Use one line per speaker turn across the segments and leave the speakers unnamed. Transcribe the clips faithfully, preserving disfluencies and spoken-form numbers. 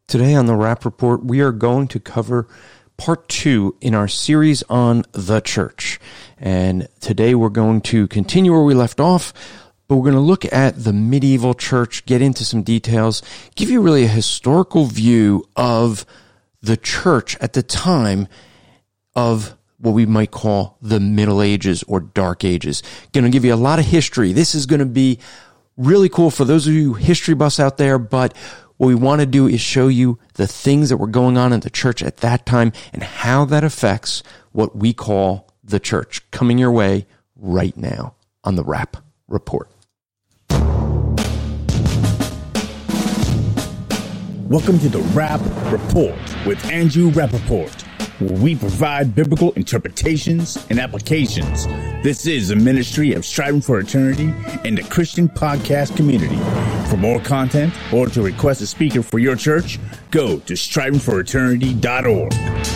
Today on the Wrap Report, we are going to cover part two in our series on the church. And today we're going to continue where we left off, but we're going to look at the medieval church, get into some details, give you really a historical view of the church at the time of what we might call the Middle Ages or Dark Ages. Going to give you a lot of history. This is going to be really cool for those of you history buffs out there, but what we want to do is show you the things that were going on in the church at that time and how that affects what we call the church. Coming your way right now on the Wrap Report.
Welcome to the Wrap Report with Andrew Rappaport, where we provide biblical interpretations and applications. This is a ministry of Striving for Eternity and the Christian podcast community. For more content or to request a speaker for your church, go to striving for eternity dot org.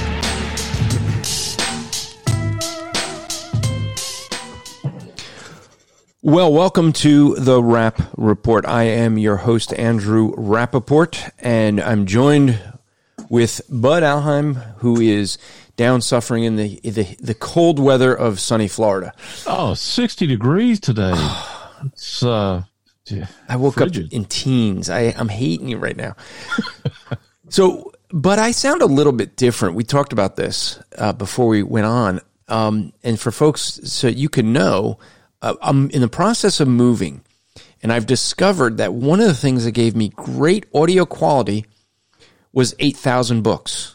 Well, welcome to the Wrap Report. I am your host, Andrew Rappaport, and I'm joined with Bud Alheim, who is down suffering in the, the the cold weather of sunny Florida.
Oh, sixty degrees today. It's uh
I woke
frigid.
up in teens. I, I'm hating you right now. So, but I sound a little bit different. We talked about this uh, before we went on. Um, and for folks, so you can know, uh, I'm in the process of moving, and I've discovered that one of the things that gave me great audio quality was eight thousand books.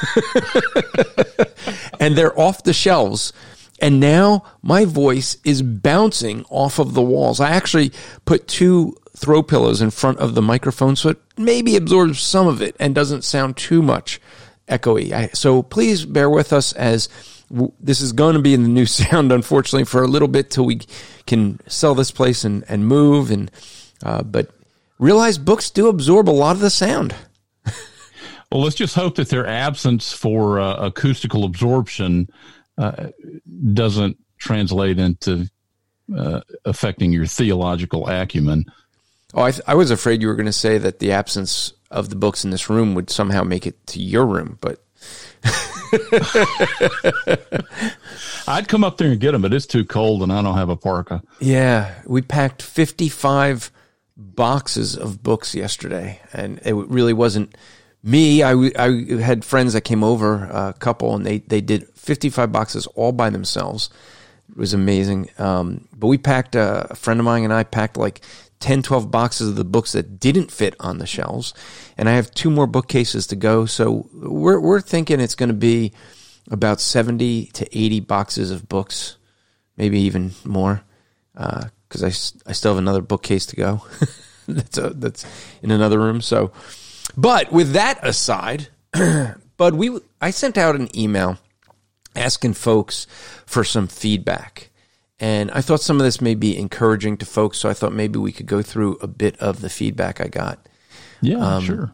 And they're off the shelves. And now my voice is bouncing off of the walls. I actually put two throw pillows in front of the microphone so it maybe absorbs some of it and doesn't sound too much echoey. I, so please bear with us as w- this is going to be in the new sound, unfortunately, for a little bit till we can sell this place and, and move. And uh, but realize books do absorb a lot of the sound.
Well, let's just hope that their absence for uh, acoustical absorption uh, doesn't translate into uh, affecting your theological acumen.
Oh, I, th- I was afraid you were going to say that the absence of the books in this room would somehow make it to your room, but
I'd come up there and get them, but it's too cold and I don't have a parka.
Yeah, we packed fifty-five boxes of books yesterday, and it really wasn't me. I, I had friends that came over, a couple, and they, they did fifty-five boxes all by themselves. It was amazing. Um, but we packed, uh, a friend of mine and I packed like ten, twelve boxes of the books that didn't fit on the shelves. And I have two more bookcases to go. So we're we're thinking it's going to be about seventy to eighty boxes of books, maybe even more, because uh, I, I still have another bookcase to go. that's a, that's in another room. So, but with that aside, Bud, we I sent out an email asking folks for some feedback. And I thought some of this may be encouraging to folks, so I thought maybe we could go through a bit of the feedback I got.
Yeah,
um,
sure.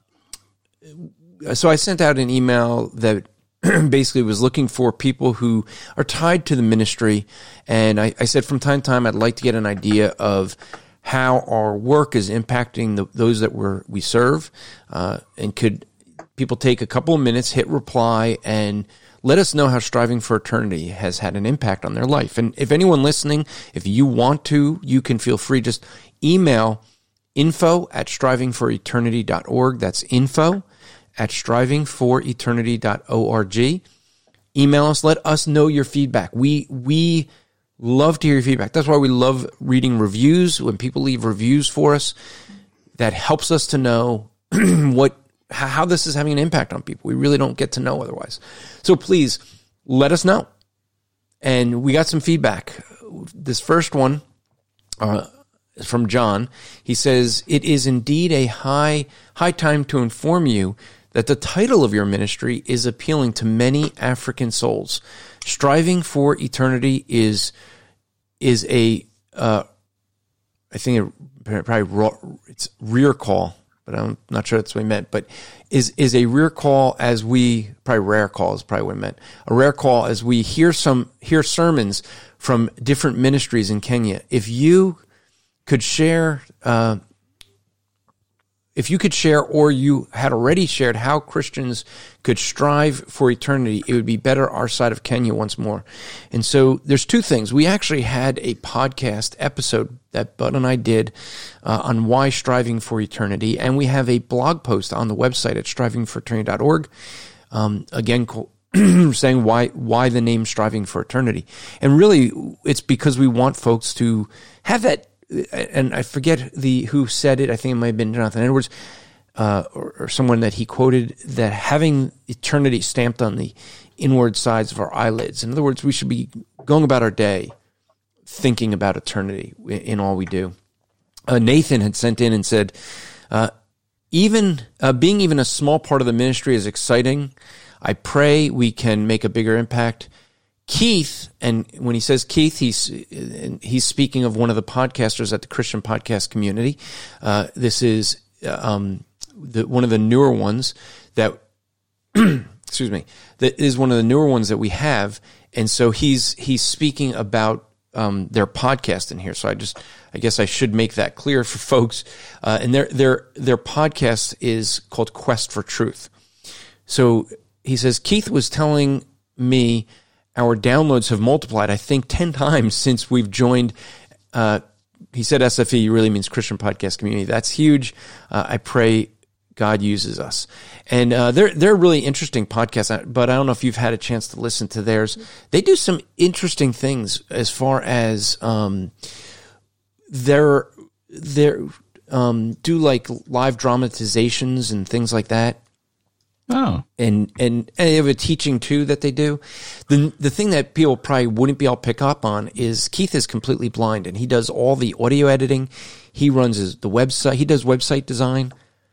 So I sent out an email that basically was looking for people who are tied to the ministry. And I, I said from time to time, I'd like to get an idea of how our work is impacting the, those that we're, we serve. Uh, and could people take a couple of minutes, hit reply, and let us know how Striving for Eternity has had an impact on their life. And if anyone listening, if you want to, you can feel free. Just email info at striving for eternity dot org. That's info at striving for eternity dot org. Email us. Let us know your feedback. We we love to hear your feedback. That's why we love reading reviews. When people leave reviews for us, that helps us to know what how this is having an impact on people. We really don't get to know otherwise. So please let us know. And we got some feedback. This first one uh, is from John. He says, "It is indeed a high high time to inform you that the title of your ministry is appealing to many African souls. Striving for Eternity is is a uh, I think it probably it's rear call." But I'm not sure that's what he meant, but is is a rear call as we, probably rare call is probably what he meant, a rare call as we hear some, hear sermons from different ministries in Kenya. If you could share, uh, if you could share, or you had already shared, how Christians could strive for eternity, it would be better our side of Kenya once more. And so there's two things. We actually had a podcast episode that Bud and I did uh, on why striving for eternity, and we have a blog post on the website at striving for eternity dot org. Um, again, saying why why the name Striving for Eternity. And really, it's because we want folks to have that. And I forget the who said it. I think it might have been Jonathan Edwards uh, or, or someone that he quoted, that having eternity stamped on the inward sides of our eyelids. In other words, we should be going about our day thinking about eternity in all we do. Uh, Nathan had sent in and said, uh, even uh, being even a small part of the ministry is exciting. I pray we can make a bigger impact. Keith, and when he says Keith, he's he's speaking of one of the podcasters at the Christian Podcast Community. Uh, this is um, the, one of the newer ones that, excuse me, that is one of the newer ones that we have, and so he's he's speaking about um, their podcast in here. So I just, I guess I should make that clear for folks. Uh, and their their their podcast is called Quest for Truth. So he says Keith was telling me, our downloads have multiplied, I think, ten times since we've joined. Uh, he said S F E really means Christian Podcast Community. That's huge. Uh, I pray God uses us. And uh, they're they're really interesting podcasts, but I don't know if you've had a chance to listen to theirs. They do some interesting things as far as um, they're, they're um, do like live dramatizations and things like that.
Oh,
and, and and they have a teaching too that they do. The the thing that people probably wouldn't be able to pick up on is Keith is completely blind, and he does all the audio editing. He runs his, the website. He does website design.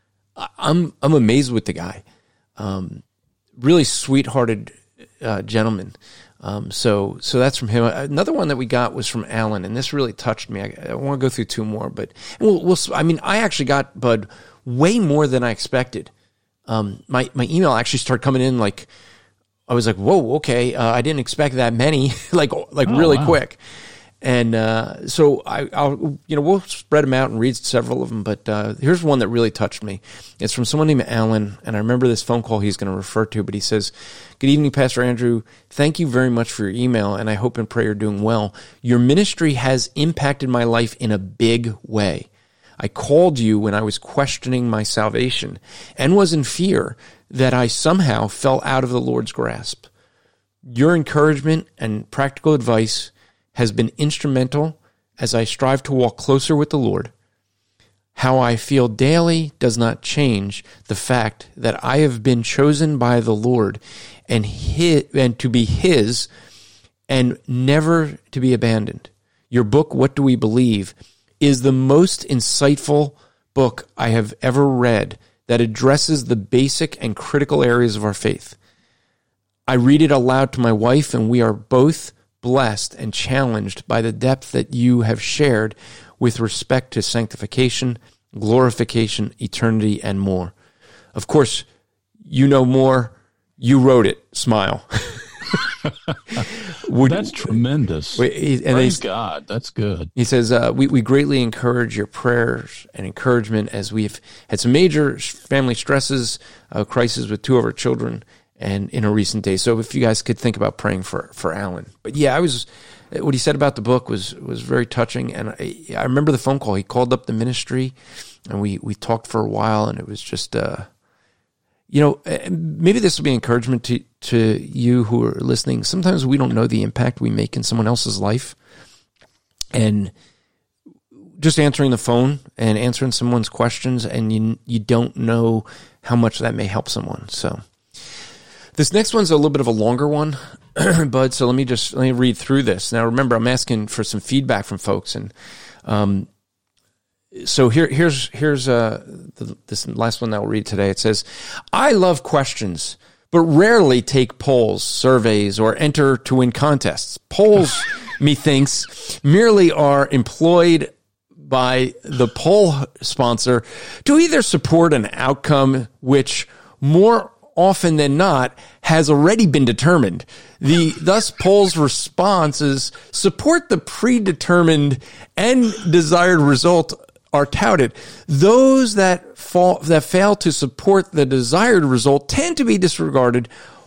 I'm I'm amazed with the guy. Um, really sweethearted uh, gentleman. Um, so so that's from him. Another one that we got was from Alan, and this really touched me. I, I want to go through two more, but we'll, we'll I mean I actually got Bud way more than I expected. Um, my, my email actually started coming in like, I was like, whoa, okay. Uh, I didn't expect that many, like, like oh, really wow. quick. And, uh, so I, I'll, you know, we'll spread them out and read several of them, but, uh, here's one that really touched me. It's from someone named Alan, and I remember this phone call he's going to refer to, but he says, "Good evening, Pastor Andrew. Thank you very much for your email, and I hope and pray you're doing well. Your ministry has impacted my life in a big way. I called you when I was questioning my salvation and was in fear that I somehow fell out of the Lord's grasp. Your encouragement and practical advice has been instrumental as I strive to walk closer with the Lord. How I feel daily does not change the fact that I have been chosen by the Lord and his, and to be His and never to be abandoned. Your book, What Do We Believe?, is the most insightful book I have ever read that addresses the basic and critical areas of our faith. I read it aloud to my wife, and we are both blessed and challenged by the depth that you have shared with respect to sanctification, glorification, eternity, and more. Of course, you know more. You wrote it. Smile." Would,
that's tremendous.
And
Praise God. That's good.
He says, uh, we, we greatly encourage your prayers and encouragement as we've had some major family stresses, uh, crisis with two of our children, and in a recent day. So if you guys could think about praying for, for Alan. But yeah, I was, what he said about the book was, was very touching. And I, I remember the phone call. He called up the ministry, and we, we talked for a while, and it was just, uh, you know, maybe this will be encouragement to, to you who are listening. Sometimes we don't know the impact we make in someone else's life. And just answering the phone and answering someone's questions, and you you don't know how much that may help someone. So this next one's a little bit of a longer one, Bud. So let me just let me read through this. Now, remember, I'm asking for some feedback from folks, and um, so here here's here's uh the, this last one that I'll read today. It says, "I love questions, but rarely take polls, surveys, or enter to win contests. Polls, methinks, merely are employed by the poll sponsor to either support an outcome which more often than not has already been determined. The thus polls responses support the predetermined and desired result are touted. Those that fall, that fail to support the desired result tend to be disregarded.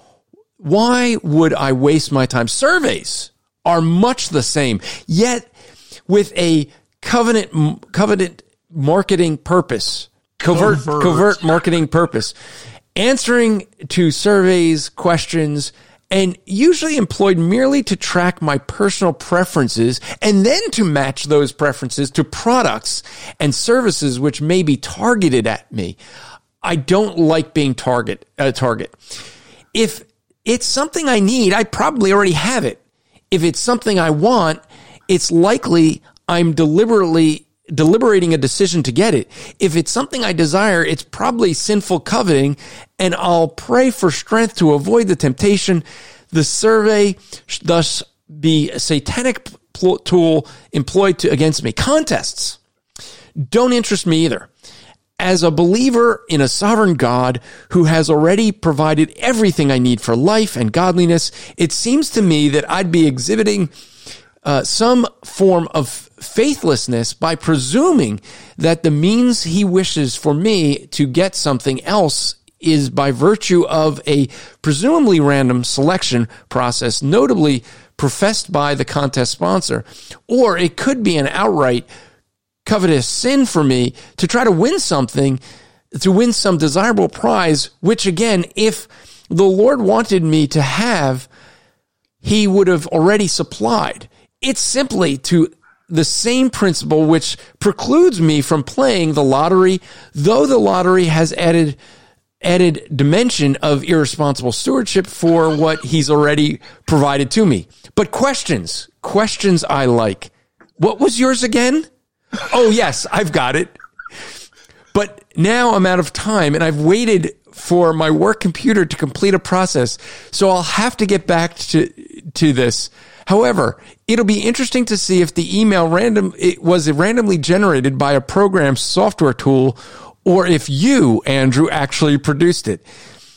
Why would I waste my time? Surveys are much the same, yet with a covenant, covenant marketing purpose, covert, covert, covert marketing purpose, answering to surveys, questions, and usually employed merely to track my personal preferences and then to match those preferences to products and services which may be targeted at me. I don't like being target, a target. If it's something I need, I probably already have it. If it's something I want, it's likely I'm deliberately deliberating a decision to get it. If it's something I desire, it's probably sinful coveting, and I'll pray for strength to avoid the temptation. The survey thus be a satanic pl- tool employed to, against me. Contests don't interest me either. As a believer in a sovereign God who has already provided everything I need for life and godliness, it seems to me that I'd be exhibiting Uh, some form of faithlessness by presuming that the means he wishes for me to get something else is by virtue of a presumably random selection process, notably professed by the contest sponsor. Or it could be an outright covetous sin for me to try to win something, to win some desirable prize, which again, if the Lord wanted me to have, he would have already supplied. It's simply to the same principle which precludes me from playing the lottery, though the lottery has added added dimension of irresponsible stewardship for what he's already provided to me. But questions, questions I like. What was yours again? Oh, yes, I've got it. But now I'm out of time, and I've waited for my work computer to complete a process, so I'll have to get back to to this. However, it'll be interesting to see if the email random it was randomly generated by a program software tool, or if you, Andrew, actually produced it.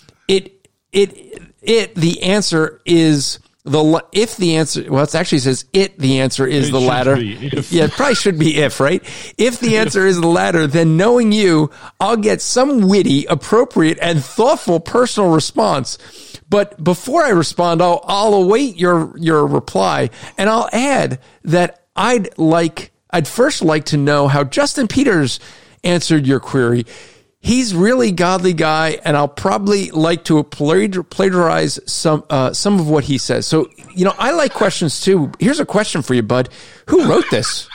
It it it. The answer is the if the answer. Well, it actually says it. The answer is
it
the latter. Yeah, it probably should be if, right? If the answer is the latter, then knowing you, I'll get some witty, appropriate, and thoughtful personal response. But before I respond, I'll, I'll await your, your reply, and I'll add that I'd like, I'd first like to know how Justin Peters answered your query. He's really godly guy, and I'll probably like to plagiarize some, uh, some of what he says. So, you know, I like questions too. Here's a question for you, bud. Who wrote this?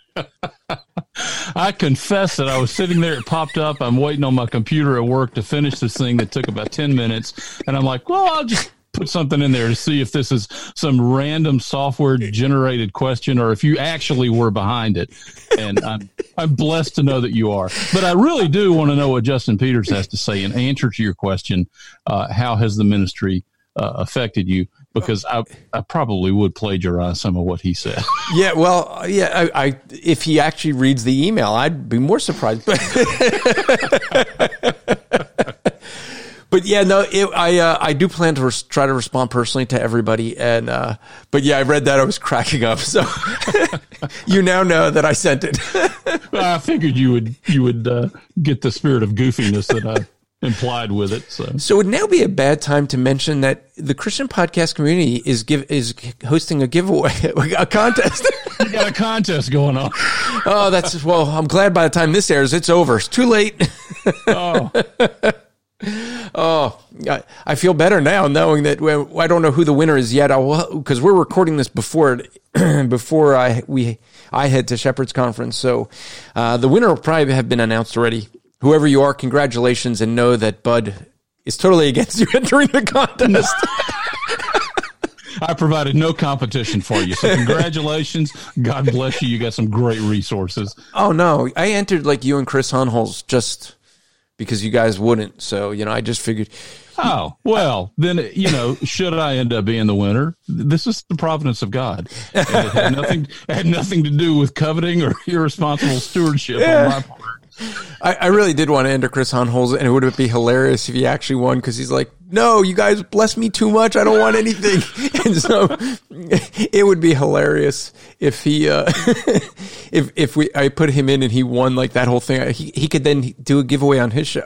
I confess that I was sitting there, it popped up. I'm waiting on my computer at work to finish this thing that took about ten minutes. And I'm like, well, I'll just put something in there to see if this is some random software generated question or if you actually were behind it. And I'm, I'm blessed to know that you are. But I really do want to know what Justin Peters has to say in answer to your question. Uh, how has the ministry uh, affected you? Because I, I probably would plagiarize some of what he said. Yeah,
well, yeah. I, I if he actually reads the email, I'd be more surprised. But, but yeah, no, it, I uh, I do plan to res- try to respond personally to everybody. And uh, but yeah, I read that, I was cracking up. So you now know that I sent it.
I figured you would you would uh, get the spirit of goofiness that I implied with it. So.
so it would now be a bad time to mention that the Christian podcast community is give is hosting a giveaway, a contest.
You got a contest going on.
Oh, that's, well, I'm glad by the time this airs, it's over. It's too late.
Oh.
Oh, I, I feel better now knowing that. Well, I don't know who the winner is yet, because we're recording this before before I we I head to Shepherd's Conference. So uh, the winner will probably have been announced already. Whoever you are, congratulations, and know that Bud is totally against you entering the contest.
I provided no competition for you, so congratulations. God bless you. You got some great resources.
Oh, no. I entered like you and Chris Hunholz just because you guys wouldn't. So, you know, I just figured.
Oh, well, then, you know, should I end up being the winner? This is the providence of God. And it had nothing, it had nothing to do with coveting or irresponsible stewardship yeah. on my part.
I, I really did want to enter Chris Hunholz, and it would be hilarious if he actually won, because he's like no, you guys bless me too much. I don't want anything. And so it would be hilarious if he, uh, if, if we, I put him in and he won like that whole thing. He, he could then do a giveaway on his show.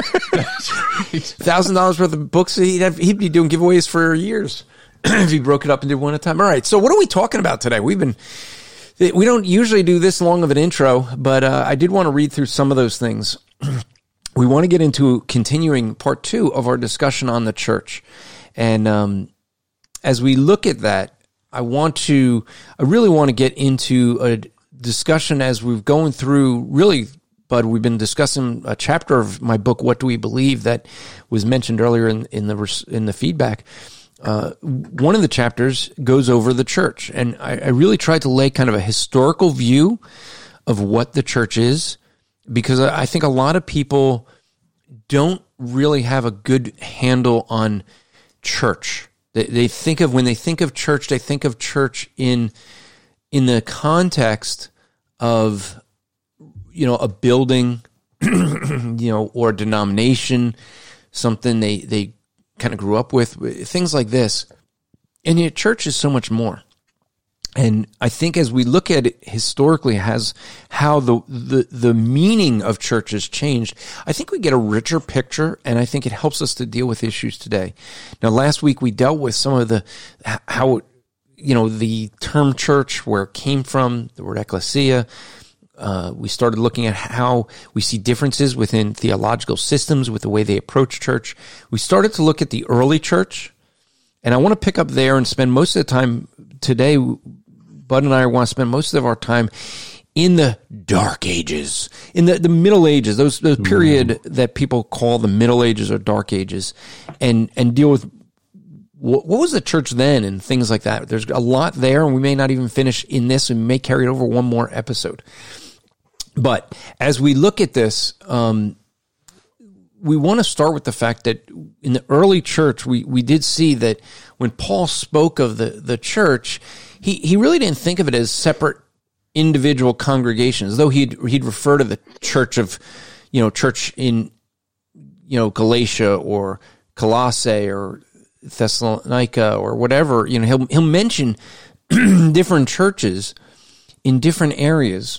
Thousand dollars worth of books. He'd have, he'd be doing giveaways for years if he broke it up and did one at a time. All right. So what are we talking about today? We've been, we don't usually do this long of an intro, but, uh, I did want to read through some of those things. We want to get into continuing part two of our discussion on the church. And um, as we look at that, I want to, I really want to get into a discussion as we've going through, really, Bud, we've been discussing a chapter of my book, What Do We Believe, that was mentioned earlier in, in the in the feedback. Uh, one of the chapters goes over the church. And I, I really tried to lay kind of a historical view of what the church is, because I think a lot of people don't really have a good handle on church. They, they think of, when they think of church, they think of church in in the context of, you know, a building, you know, or a denomination, something they, they kind of grew up with, things like this. And yet church is so much more. And I think as we look at it historically, has how the, the, the meaning of church has changed, I think we get a richer picture, and I think it helps us to deal with issues today. Now, last week we dealt with some of the, how, you know, the term church, where it came from, the word ecclesia. Uh, we started looking at how we see differences within theological systems with the way they approach church. We started to look at the early church, and I want to pick up there and spend most of the time today. Bud and I want to spend most of our time in the dark ages, in the, the Middle Ages, those those period mm. that people call the Middle Ages or Dark Ages, and and deal with what, what was the church then and things like that. There's a lot there, and we may not even finish in this, and we may carry it over one more episode. But as we look at this, um, we want to start with the fact that in the early church, we, we did see that when Paul spoke of the, the church, he, he really didn't think of it as separate individual congregations, though he'd, he'd refer to the church of, you know, church in, you know, Galatia or Colossae or Thessalonica or whatever. You know, he'll, he'll mention different churches in different areas.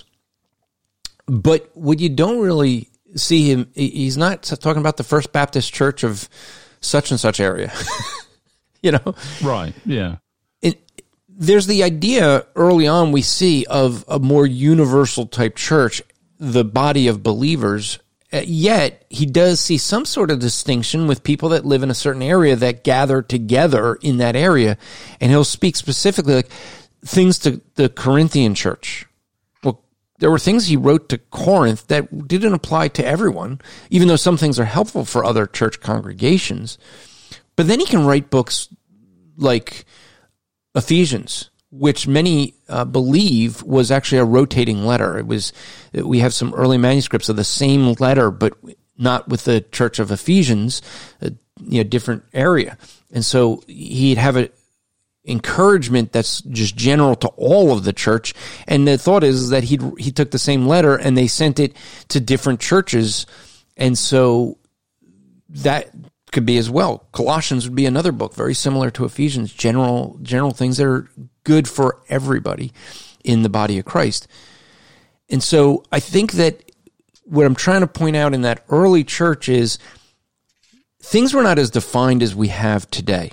But what you don't really see him, he's not talking about the First Baptist Church of such and such area, you know?
Right, yeah.
It, there's the idea early on we see of a more universal type church, the body of believers, yet he does see some sort of distinction with people that live in a certain area that gather together in that area, and he'll speak specifically like things to the Corinthian church. There were things he wrote to Corinth that didn't apply to everyone, even though some things are helpful for other church congregations. But then he can write books like Ephesians, which many uh, believe was actually a rotating letter. It was, we have some early manuscripts of the same letter, but not with the church of Ephesians, a you know, different area. And so he'd have a encouragement that's just general to all of the church. And the thought is that he he took the same letter and they sent it to different churches. And so that could be as well. Colossians would be another book, very similar to Ephesians, general general things that are good for everybody in the body of Christ. And so I think that what I'm trying to point out in that early church is things were not as defined as we have today.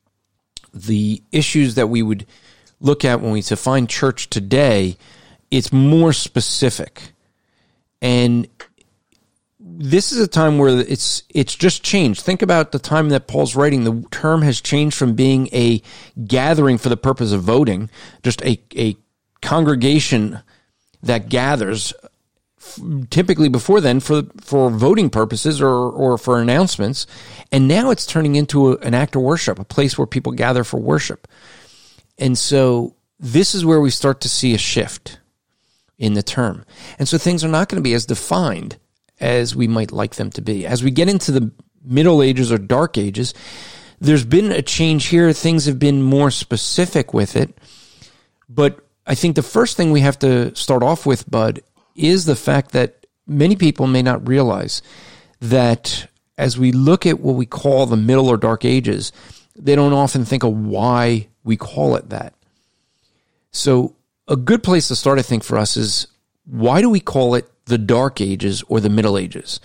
The issues that we would look at when we define church today, it's more specific. And this is a time where it's it's just changed. Think about the time that Paul's writing. The term has changed from being a gathering for the purpose of voting, just a, a congregation that gathers, typically before then for for voting purposes or or for announcements, and now it's turning into a, an act of worship, a place where people gather for worship. And so this is where we start to see a shift in the term. And so things are not going to be as defined as we might like them to be. As we get into the Middle Ages or Dark Ages, there's been a change here. Things have been more specific with it. But I think the first thing we have to start off with, Bud, is the fact that many people may not realize that as we look at what we call the Middle or Dark Ages, they don't often think of why we call it that. So a good place to start, I think, for us is, why do we call it the Dark Ages or the Middle Ages?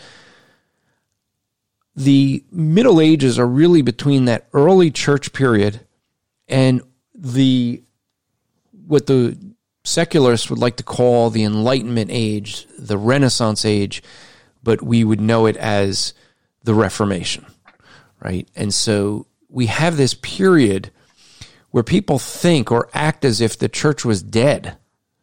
The Middle Ages are really between that early church period and the what the secularists would like to call the Enlightenment age, the Renaissance age, but we would know it as the Reformation, right? And so we have this period where people think or act as if the church was dead.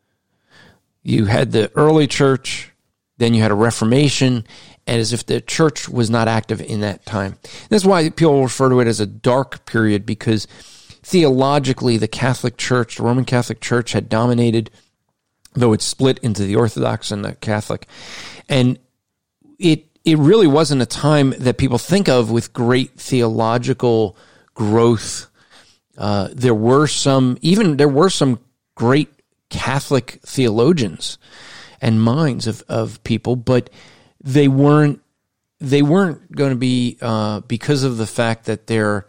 You had the early church, then you had a Reformation, and as if the church was not active in that time. That's why people refer to it as a dark period, because theologically the Catholic Church, the Roman Catholic Church, had dominated, though it's split into the Orthodox and the Catholic. And it it really wasn't a time that people think of with great theological growth. Uh, there were some, even there were some great Catholic theologians and minds of, of people, but they weren't, they weren't going to be, uh, because of the fact that they're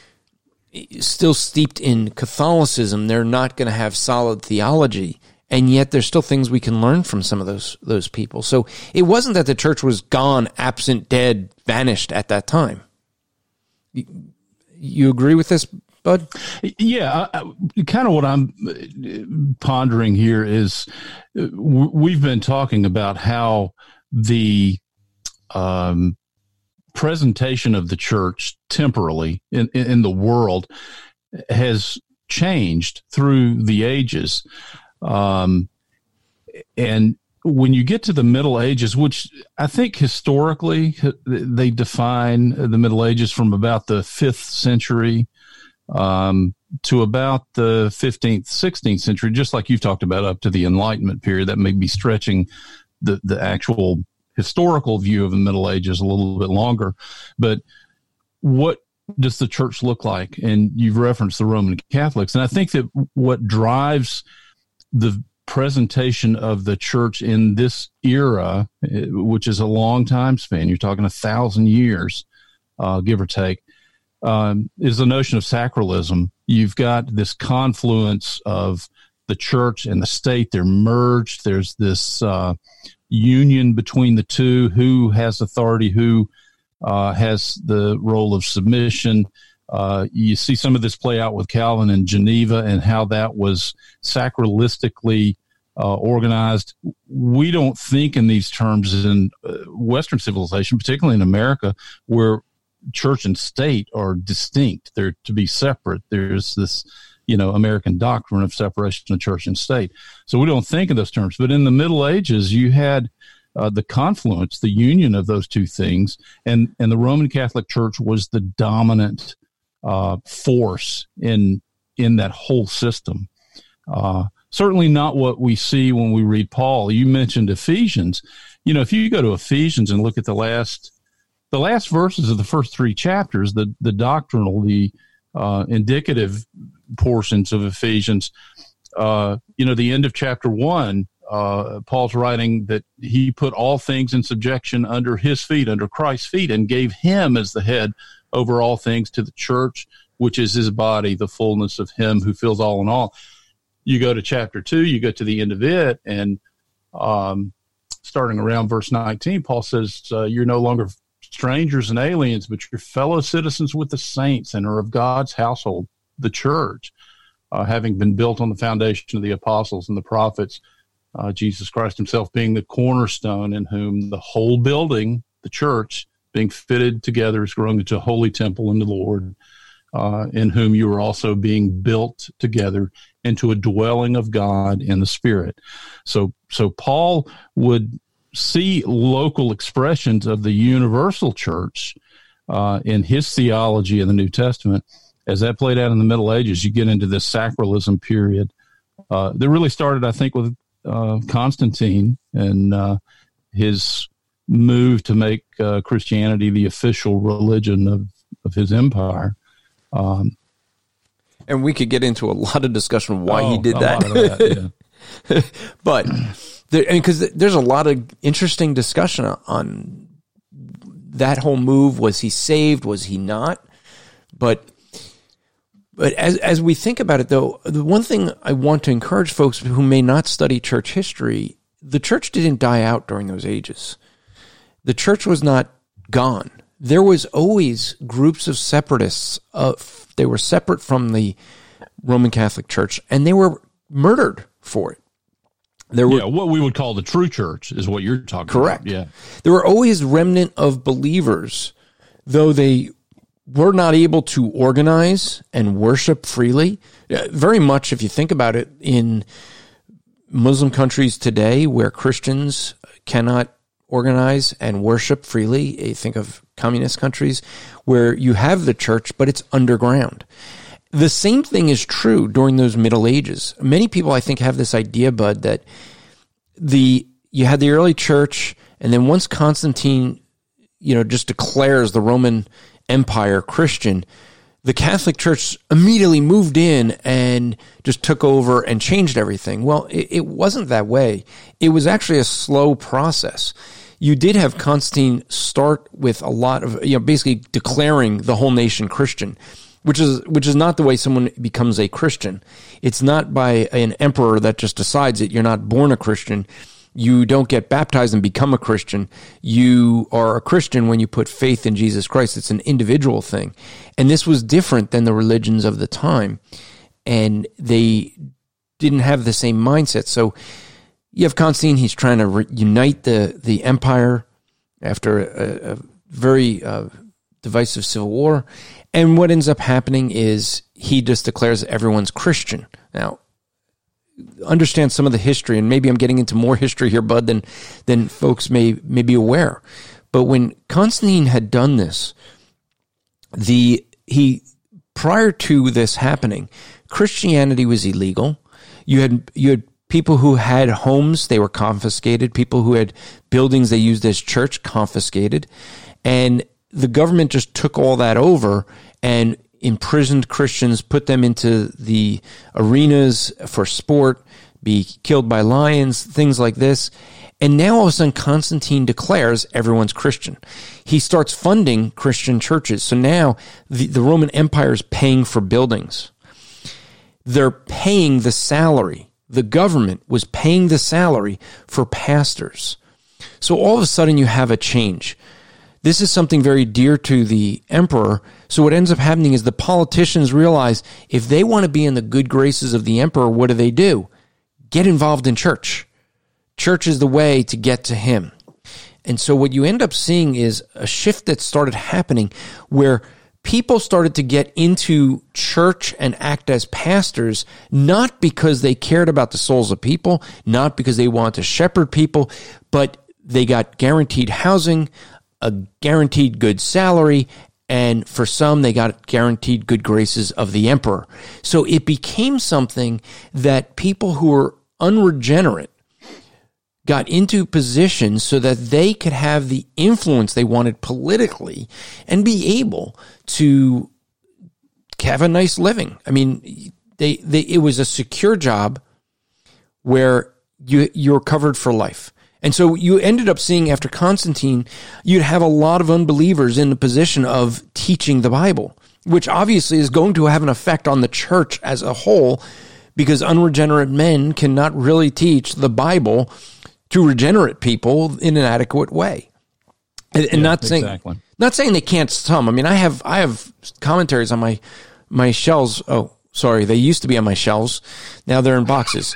still steeped in Catholicism, they're not going to have solid theology. And yet there's still things we can learn from some of those, those people. So it wasn't that the church was gone, absent, dead, vanished at that time. You, you agree with this, Bud?
Yeah, I, I, kind of what I'm pondering here is we've been talking about how the um, presentation of the church temporally in, in the world has changed through the ages. Um, and when you get to the Middle Ages, which I think historically they define the Middle Ages from about the fifth century um, to about the fifteenth, sixteenth century, just like you've talked about up to the Enlightenment period, that may be stretching the, the actual historical view of the Middle Ages a little bit longer. But what does the church look like? And you've referenced the Roman Catholics. And I think that what drives the presentation of the church in this era, which is a long time span, you're talking a thousand years, uh, give or take, um, is the notion of sacralism. You've got this confluence of the church and the state. They're merged. There's this uh, union between the two, who has authority, who uh, has the role of submission. Uh, you see some of this play out with Calvin in Geneva and how that was sacralistically uh, organized. We don't think in these terms in uh, Western civilization, particularly in America, where church and state are distinct. They're to be separate. There's this, you know, American doctrine of separation of church and state. So we don't think in those terms. But in the Middle Ages, you had uh, the confluence, the union of those two things, and, and the Roman Catholic Church was the dominant Uh, force in in that whole system. Uh, certainly not what we see when we read Paul. You mentioned Ephesians. You know, if you go to Ephesians and look at the last the last verses of the first three chapters, the the doctrinal, the uh, indicative portions of Ephesians, uh, you know, the end of chapter one, uh, Paul's writing that he put all things in subjection under his feet, under Christ's feet, and gave him as the head over all things to the church, which is his body, the fullness of him who fills all in all. You go to chapter two, you go to the end of it, and um, starting around verse nineteen, Paul says, uh, you're no longer strangers and aliens, but you're fellow citizens with the saints and are of God's household, the church, uh, having been built on the foundation of the apostles and the prophets, uh, Jesus Christ himself being the cornerstone, in whom the whole building, the church, being fitted together is growing into a holy temple in the Lord, uh, in whom you are also being built together into a dwelling of God in the Spirit. So, so Paul would see local expressions of the universal church uh, in his theology in the New Testament. As that played out in the Middle Ages, you get into this sacralism period uh, that really started, I think, with uh, Constantine and uh, his move to make uh, Christianity the official religion of, of his empire. Um,
and we could get into a lot of discussion why
oh,
he did
a
that.
lot of that yeah.
But there, because there's a lot of interesting discussion on that whole move, was he saved? Was he not? But but as as we think about it, though, the one thing I want to encourage folks who may not study church history, the church didn't die out during those ages. The church was not gone. There was always groups of separatists. Uh, they were separate from the Roman Catholic Church, and they were murdered for it. There were,
yeah, what we would call the true church is what you're talking
correct.
about. Yeah.
There were always remnant of believers, though they were not able to organize and worship freely. Very much, if you think about it, in Muslim countries today where Christians cannot organize and worship freely, you think of communist countries where you have the church, but it's underground. The same thing is true during those Middle Ages. Many people, I think, have this idea, Bud, that the you had the early church, and then once Constantine, you know, just declares the Roman Empire Christian, the Catholic Church immediately moved in and just took over and changed everything. Well, it, it wasn't that way. It was actually a slow process. You did have Constantine start with a lot of, you know, basically declaring the whole nation Christian, which is which is not the way someone becomes a Christian. It's not by an emperor that just decides it. You're not born a Christian. You don't get baptized and become a Christian. You are a Christian when you put faith in Jesus Christ. It's an individual thing. And this was different than the religions of the time. And they didn't have the same mindset. So you have Constantine. He's trying to re- unite the, the empire after a, a very uh, divisive civil war. And what ends up happening is he just declares everyone's Christian. Now, understand some of the history, and maybe I'm getting into more history here, Bud, than than folks may, may be aware. But when Constantine had done this, the he prior to this happening, Christianity was illegal. You had you had people who had homes, they were confiscated. People who had buildings they used as church, confiscated. And the government just took all that over and imprisoned Christians, put them into the arenas for sport, be killed by lions, things like this. And now all of a sudden Constantine declares everyone's Christian. He starts funding Christian churches. So now the, the Roman Empire is paying for buildings. They're paying the salary. The government was paying the salary for pastors. So all of a sudden you have a change. This is something very dear to the emperor. So what ends up happening is the politicians realize if they want to be in the good graces of the emperor, what do they do? Get involved in church. Church is the way to get to him. And so what you end up seeing is a shift that started happening where people started to get into church and act as pastors, not because they cared about the souls of people, not because they wanted to shepherd people, but they got guaranteed housing, a guaranteed good salary, and for some, they got guaranteed good graces of the emperor. So it became something that people who were unregenerate got into positions so that they could have the influence they wanted politically and be able to have a nice living. I mean, they, they it was a secure job where you you're covered for life. And so you ended up seeing after Constantine, you'd have a lot of unbelievers in the position of teaching the Bible, which obviously is going to have an effect on the church as a whole, because unregenerate men cannot really teach the Bible to regenerate people in an adequate way. And, and
yeah,
not saying
exactly.
not saying they can't some. I mean, I have I have commentaries on my my shelves. Oh, sorry, they used to be on my shelves. Now they're in boxes.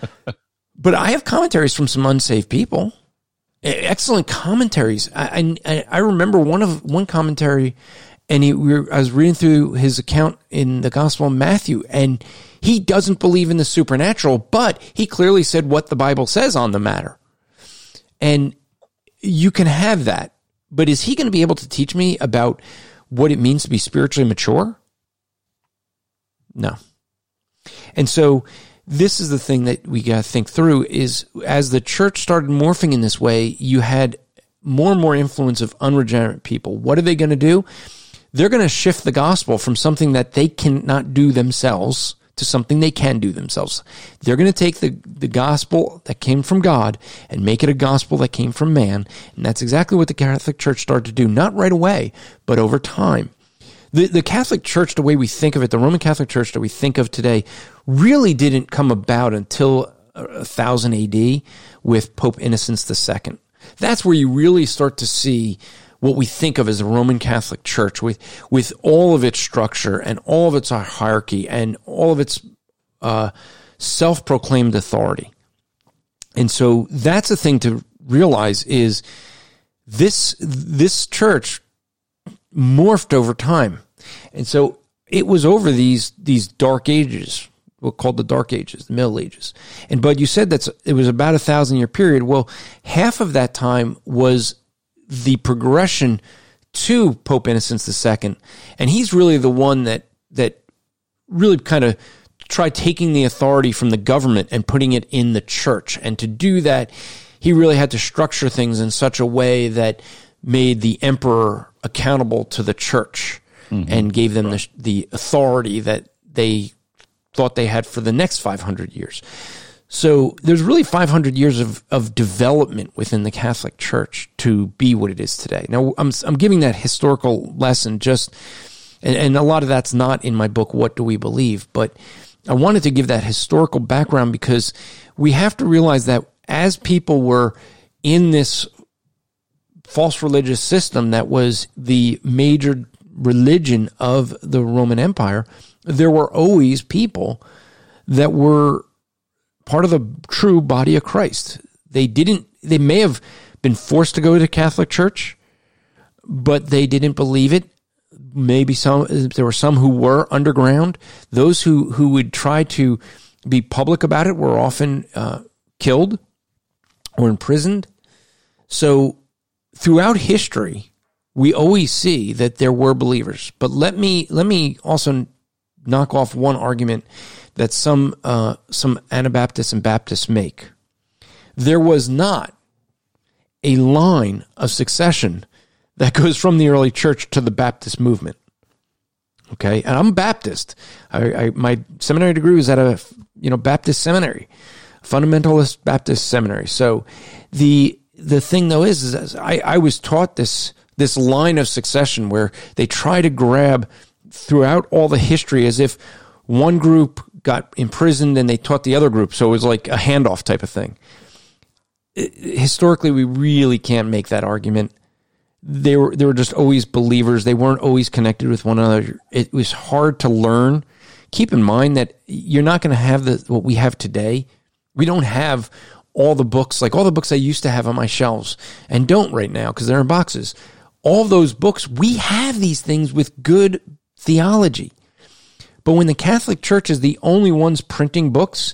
But I have commentaries from some unsaved people. Excellent commentaries. I I, I remember one of one commentary, and he, we were, I was reading through his account in the Gospel of Matthew, and he doesn't believe in the supernatural, but he clearly said what the Bible says on the matter. And you can have that, but is he going to be able to teach me about what it means to be spiritually mature? No. And so this is the thing that we got to think through is as the church started morphing in this way, you had more and more influence of unregenerate people. What are they going to do? They're going to shift the gospel from something that they cannot do themselves to something they can do themselves. They're going to take the, the gospel that came from God and make it a gospel that came from man. And that's exactly what the Catholic Church started to do, not right away, but over time. The, the Catholic Church, the way we think of it, the Roman Catholic Church that we think of today, really didn't come about until one thousand A D with Pope Innocent the Second. That's where you really start to see what we think of as the Roman Catholic Church, with with all of its structure and all of its hierarchy and all of its uh, self-proclaimed authority. And so that's the thing to realize is this this church morphed over time. And so it was over these these dark ages, what called the Dark Ages, the Middle Ages. And but you said that it was about a thousand year period. Well, half of that time was the progression to Pope Innocent the Second, and he's really the one that that really kind of tried taking the authority from the government and putting it in the church. And to do that, he really had to structure things in such a way that made the emperor accountable to the church, mm-hmm. and gave them the, the authority that they thought they had for the next five hundred years. So there's really five hundred years of, of development within the Catholic Church to be what it is today. Now, I'm I'm giving that historical lesson just, and, and a lot of that's not in my book, What Do We Believe? But I wanted to give that historical background because we have to realize that as people were in this false religious system that was the major religion of the Roman Empire, there were always people that were part of the true body of Christ. They didn't, they may have been forced to go to the Catholic Church, but they didn't believe it. Maybe some, there were some who were underground. Those who, who would try to be public about it were often uh, killed or imprisoned. So throughout history, we always see that there were believers. But let me, let me also knock off one argument that some uh, some Anabaptists and Baptists make. There was not a line of succession that goes from the early church to the Baptist movement. Okay, and I'm Baptist. I, I, my seminary degree was at a you know Baptist seminary, fundamentalist Baptist seminary. So the the thing though is, is I, I was taught this this line of succession where they try to grab throughout all the history as if one group got imprisoned and they taught the other group. So it was like a handoff type of thing. It, historically, we really can't make that argument. They were, they were just always believers. They weren't always connected with one another. It was hard to learn. Keep in mind that you're not going to have the, what we have today. We don't have all the books, like all the books I used to have on my shelves and don't right now because they're in boxes. All those books, we have these things with good theology. But when the Catholic Church is the only ones printing books,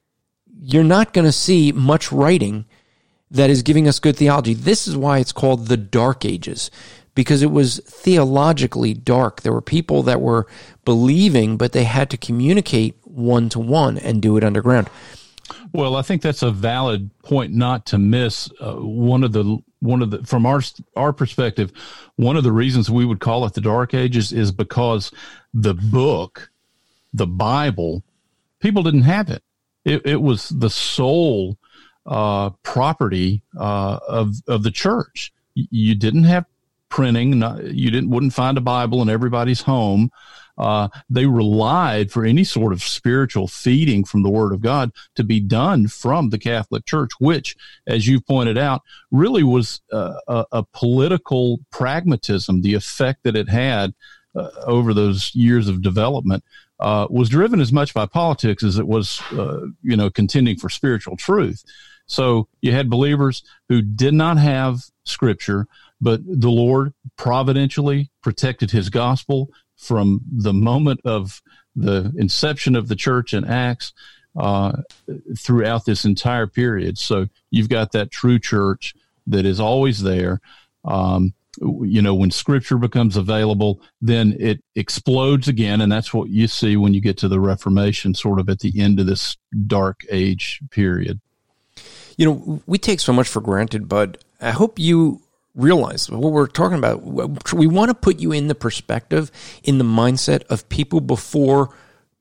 you're not going to see much writing that is giving us good theology. This is why it's called the Dark Ages, because it was theologically dark. There were people that were believing, but they had to communicate one-to-one and do it underground.
Well, I think that's a valid point not to miss. Uh, one of the one of the from our our perspective, one of the reasons we would call it the Dark Ages is because the book, the Bible, people didn't have it. It, it was the sole uh, property uh, of of the church. You didn't have printing. Not, you didn't wouldn't find a Bible in everybody's home. Uh, they relied for any sort of spiritual feeding from the Word of God to be done from the Catholic Church, which, as you've pointed out, really was uh, a, a political pragmatism. The effect that it had uh, over those years of development uh, was driven as much by politics as it was, uh, you know, contending for spiritual truth. So you had believers who did not have Scripture, but the Lord providentially protected His gospel from the moment of the inception of the church in Acts uh, throughout this entire period. So you've got that true church that is always there. Um, you know, when Scripture becomes available, then it explodes again, and that's what you see when you get to the Reformation, sort of at the end of this Dark Age period.
You know, we take so much for granted, but I hope you realize what we're talking about. We want to put you in the perspective, in the mindset of people before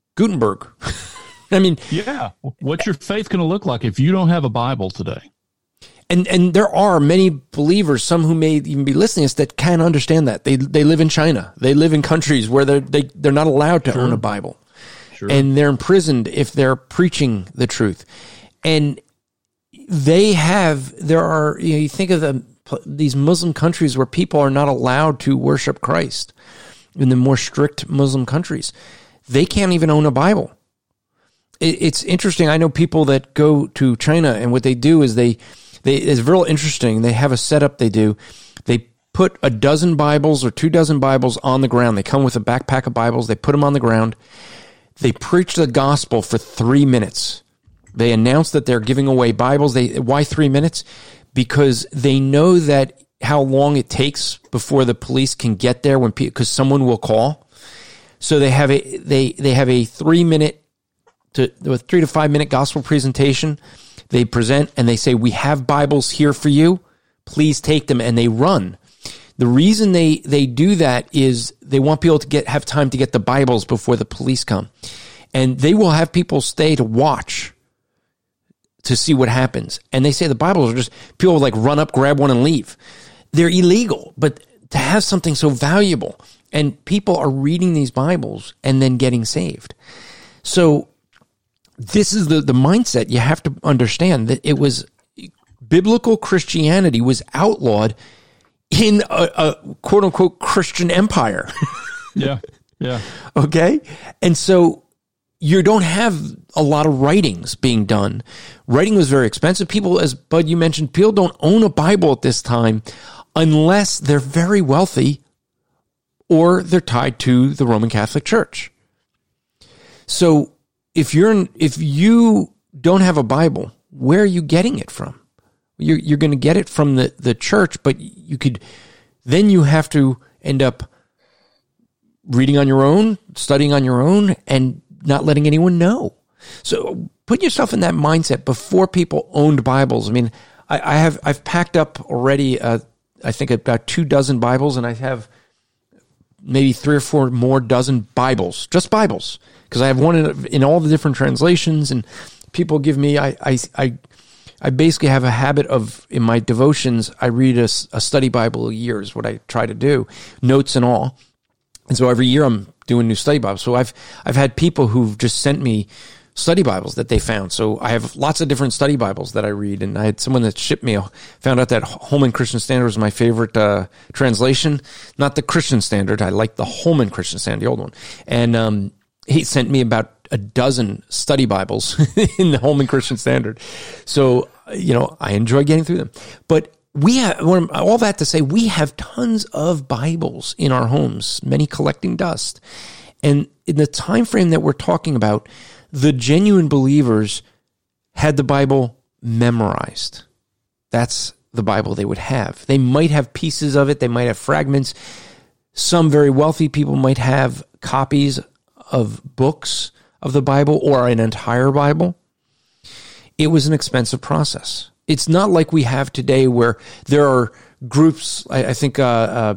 Gutenberg. I mean,
yeah. What's your faith going to look like if you don't have a Bible today?
And and there are many believers, some who may even be listening to us, that can't understand that. They they live in China. They live in countries where they're they, they're not allowed to sure. own a Bible. Sure. And they're imprisoned if they're preaching the truth. And they have, there are, you know, you think of the, these Muslim countries where people are not allowed to worship Christ, in the more strict Muslim countries. They can't even own a Bible. It, it's interesting. I know people that go to China, and what they do is they, they it's real interesting. They have a setup they do. They put a dozen Bibles or two dozen Bibles on the ground. They come with a backpack of Bibles. They put them on the ground. They preach the gospel for three minutes. They announce that they're giving away Bibles. They why three minutes? Because they know that how long it takes before the police can get there when because someone will call. So they have a they they have a three minute to a three to five minute gospel presentation. They present and they say, "We have Bibles here for you. Please take them," and they run. The reason they, they do that is they want people to get have time to get the Bibles before the police come. And they will have people stay to watch to see what happens. And they say the Bibles are just, people like run up, grab one, and leave. They're illegal, but to have something so valuable, and people are reading these Bibles and then getting saved. So this is the, the mindset you have to understand, that it was, biblical Christianity was outlawed in a, a quote-unquote Christian empire.
Yeah, yeah.
Okay? And so you don't have a lot of writings being done. Writing was very expensive. People, as Bud, you mentioned, people don't own a Bible at this time unless they're very wealthy or they're tied to the Roman Catholic Church. So if you're in, if you don't have a Bible, where are you getting it from? You're, you're going to get it from the, the church, but you could, then you have to end up reading on your own, studying on your own, and not letting anyone know. So put yourself in that mindset before people owned Bibles. I mean, I, I have, I've packed up already, uh, I think about two dozen Bibles, and I have maybe three or four more dozen Bibles, just Bibles, because I have one in, in all the different translations, and people give me, I, I, I, I basically have a habit of, in my devotions, I read a, a study Bible a year is what I try to do, notes and all. And so every year I'm doing new study Bibles. So I've I've had people who've just sent me study Bibles that they found. So I have lots of different study Bibles that I read. And I had someone that shipped me, found out that Holman Christian Standard was my favorite uh, translation. Not the Christian Standard. I like the Holman Christian Standard, the old one. And um, he sent me about a dozen study Bibles in the Holman Christian Standard. So, you know, I enjoy getting through them. But we have, all that to say, we have tons of Bibles in our homes, many collecting dust. And in the time frame that we're talking about, the genuine believers had the Bible memorized. That's the Bible they would have. They might have pieces of it. They might have fragments. Some very wealthy people might have copies of books of the Bible or an entire Bible. It was an expensive process. It's not like we have today where there are groups, I, I think uh, uh,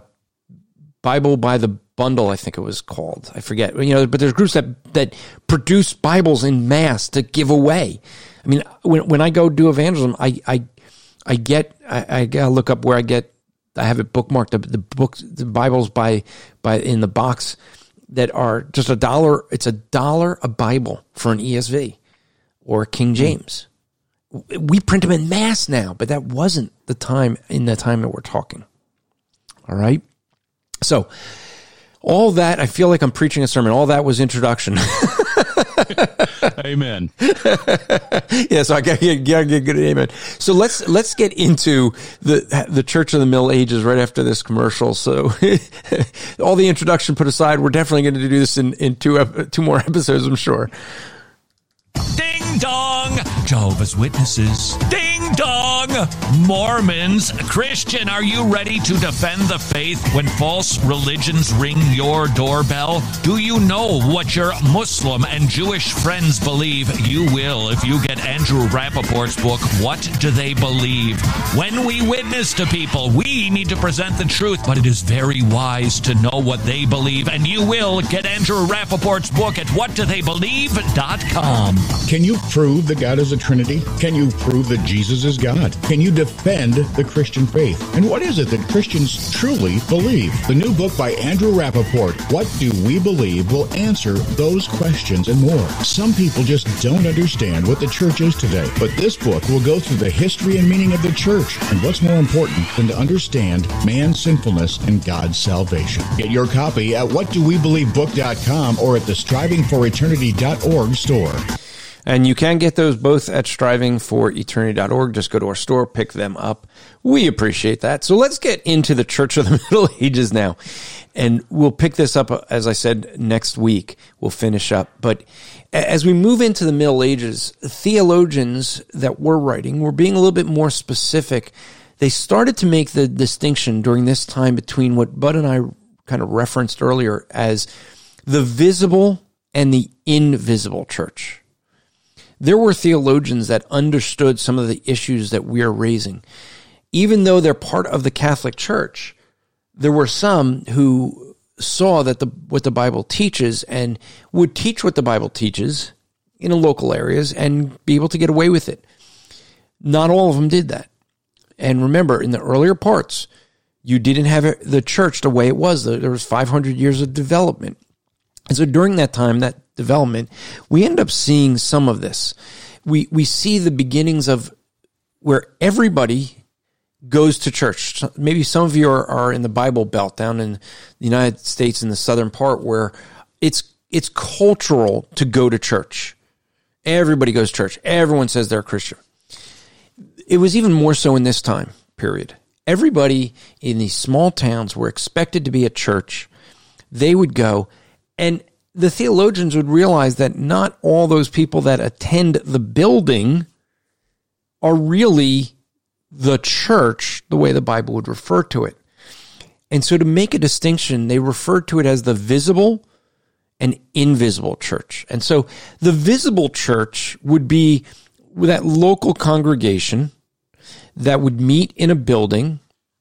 Bible by the Bundle, I think it was called. I forget. You know, but there's groups that, that produce Bibles in mass to give away. I mean, when when I go do evangelism, I I, I get, I, I gotta look up where I get, I have it bookmarked, the, the books, the Bibles by by in the box that are just a dollar. It's a dollar a Bible for an E S V or King James. Mm. We print them in mass now, but that wasn't the time in the time that we're talking. All right. So all that, I feel like I'm preaching a sermon. All that was introduction.
Amen.
Yeah, so I got to get good amen. So let's let's get into the the Church of the Middle Ages right after this commercial. So all the introduction put aside, we're definitely going to do this in in two two more episodes, I'm sure.
Ding dong! Jehovah's Witnesses. Ding ding-dong! Mormons, Christian, are you ready to defend the faith when false religions ring your doorbell? Do you know what your Muslim and Jewish friends believe? You will if you get Andrew Rappaport's book, What Do They Believe? When we witness to people, we need to present the truth, but it is very wise to know what they believe, and you will get Andrew Rappaport's book at what do they believe dot com.
Can you prove that God is a Trinity? Can you prove that Jesus is God? Can you defend the Christian faith? And what is it that Christians truly believe? The new book by Andrew Rappaport, What Do We Believe, will answer those questions and more. Some people just don't understand what the church is today, but this book will go through the history and meaning of the church and what's more important than to understand man's sinfulness and God's salvation. Get your copy at what do we believe book dot com or at the striving for eternity dot org store.
And you can get those both at striving for eternity dot org. Just go to our store, pick them up. We appreciate that. So let's get into the Church of the Middle Ages now. And we'll pick this up, as I said, next week. We'll finish up. But as we move into the Middle Ages, theologians that were writing were being a little bit more specific. They started to make the distinction during this time between what Bud and I kind of referenced earlier as the visible and the invisible church. There were theologians that understood some of the issues that we are raising. Even though they're part of the Catholic Church, there were some who saw that the what the Bible teaches and would teach what the Bible teaches in local areas and be able to get away with it. Not all of them did that. And remember, in the earlier parts, you didn't have the church the way it was. There was five hundred years of development. And so during that time, that development, we end up seeing some of this. We we see the beginnings of where everybody goes to church. Maybe some of you are, are in the Bible Belt down in the United States in the southern part where it's it's cultural to go to church. Everybody goes to church. Everyone says they're a Christian. It was even more so in this time period. Everybody in these small towns were expected to be at church. They would go, and the theologians would realize that not all those people that attend the building are really the church, the way the Bible would refer to it. And so to make a distinction, they referred to it as the visible and invisible church. And so the visible church would be that local congregation that would meet in a building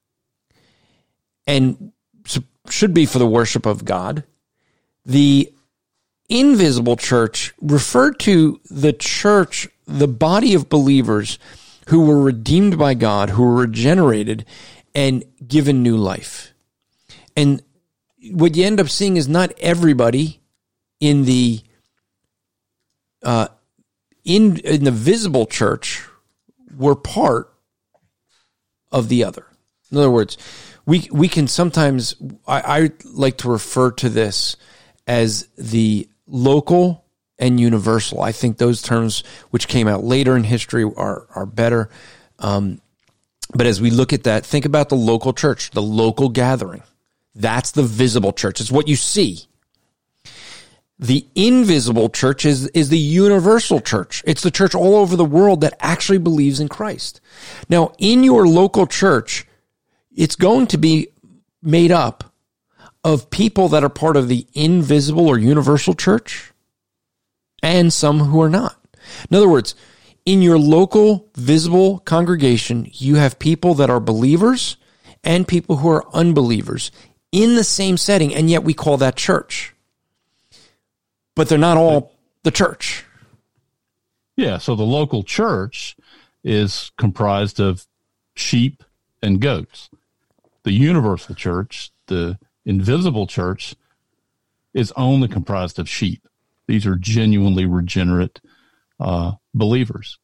and should be for the worship of God. The invisible church referred to the church, the body of believers who were redeemed by God, who were regenerated and given new life. And what you end up seeing is not everybody in the uh, in in the visible church were part of the other. In other words, we we can sometimes I, I like to refer to this as the local and universal. I think those terms, which came out later in history, are are better. Um, but as we look at that, think about the local church, the local gathering. That's the visible church. It's what you see. The invisible church is, is the universal church. It's the church all over the world that actually believes in Christ. Now, in your local church, it's going to be made up of people that are part of the invisible or universal church and some who are not. In other words, in your local visible congregation, you have people that are believers and people who are unbelievers in the same setting, and yet we call that church. But they're not all the church.
Yeah, so the local church is comprised of sheep and goats. The universal church, the invisible church, is only comprised of sheep. These are genuinely regenerate uh, believers.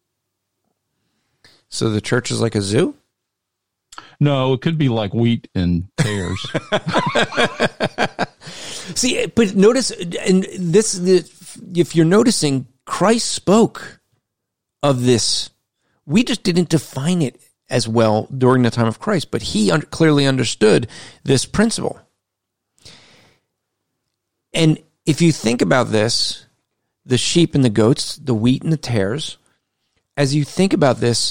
So the church is like a zoo?
No, it could be like wheat and tares.
See, but notice, and this, if you're noticing, Christ spoke of this. We just didn't define it as well during the time of Christ, but he un- clearly understood this principle. And if you think about this, the sheep and the goats, the wheat and the tares, as you think about this,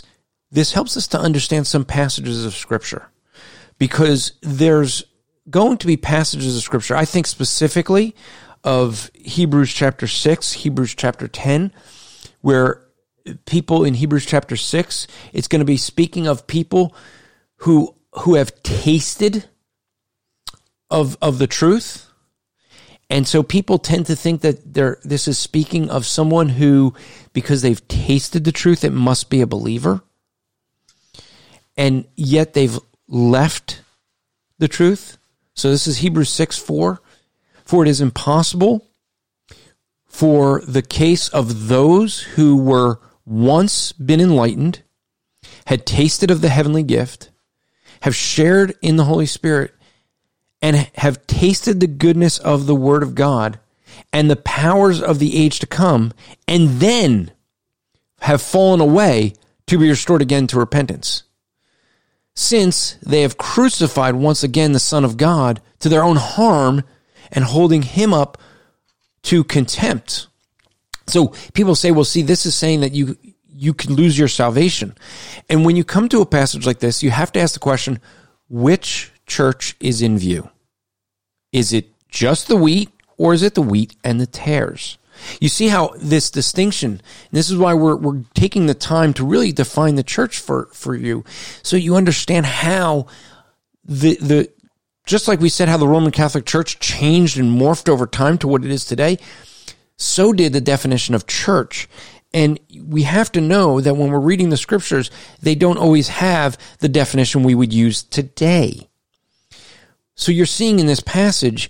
this helps us to understand some passages of Scripture, because there's going to be passages of Scripture, I think specifically of Hebrews chapter six, Hebrews chapter ten, where people in Hebrews chapter six, it's going to be speaking of people who who have tasted of of the truth. And so people tend to think that they're, this is speaking of someone who, because they've tasted the truth, it must be a believer. And yet they've left the truth. So this is Hebrews six four. For it is impossible for the case of those who were once been enlightened, had tasted of the heavenly gift, have shared in the Holy Spirit, and have tasted the goodness of the Word of God and the powers of the age to come, and then have fallen away to be restored again to repentance, since they have crucified once again the Son of God to their own harm and holding him up to contempt. So people say, well, see, this is saying that you you can lose your salvation. And when you come to a passage like this, you have to ask the question, which church is in view? Is it just the wheat, or is it the wheat and the tares? You see how this distinction, and this is why we're we're taking the time to really define the church for, for you, so you understand how the the just like we said how the Roman Catholic Church changed and morphed over time to what it is today, so did the definition of church. And we have to know that when we're reading the scriptures, they don't always have the definition we would use today. So you're seeing in this passage,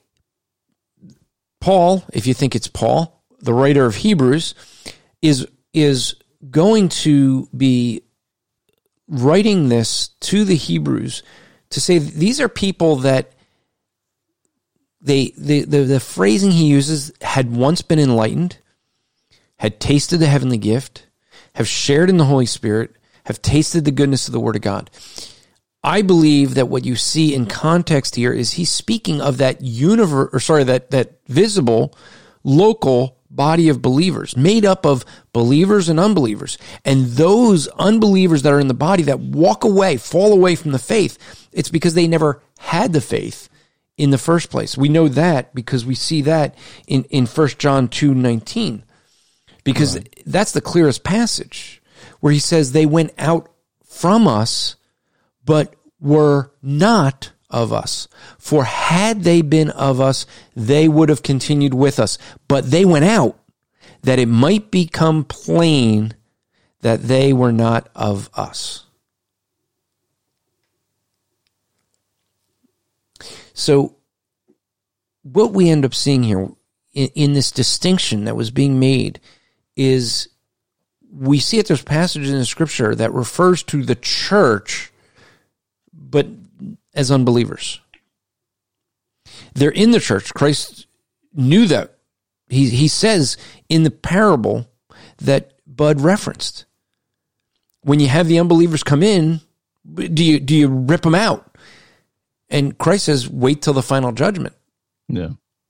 Paul, if you think it's Paul, the writer of Hebrews, is, is going to be writing this to the Hebrews to say these are people that they the, the, the phrasing he uses had once been enlightened, had tasted the heavenly gift, have shared in the Holy Spirit, have tasted the goodness of the Word of God. I believe that what you see in context here is he's speaking of that universe, or sorry, that, that visible, local body of believers made up of believers and unbelievers. And those unbelievers that are in the body that walk away, fall away from the faith, it's because they never had the faith in the first place. We know that because we see that in, in First John two nineteen, because right. That's the clearest passage where he says they went out from us, but were not of us. For had they been of us, they would have continued with us. But they went out, that it might become plain that they were not of us. So what we end up seeing here in, in this distinction that was being made is we see that there's passages in the scripture that refers to the church, but as unbelievers. They're in the church. Christ knew that. He he says in the parable that Bud referenced, when you have the unbelievers come in, do you do you rip them out? And Christ says, wait till the final judgment.
Yeah.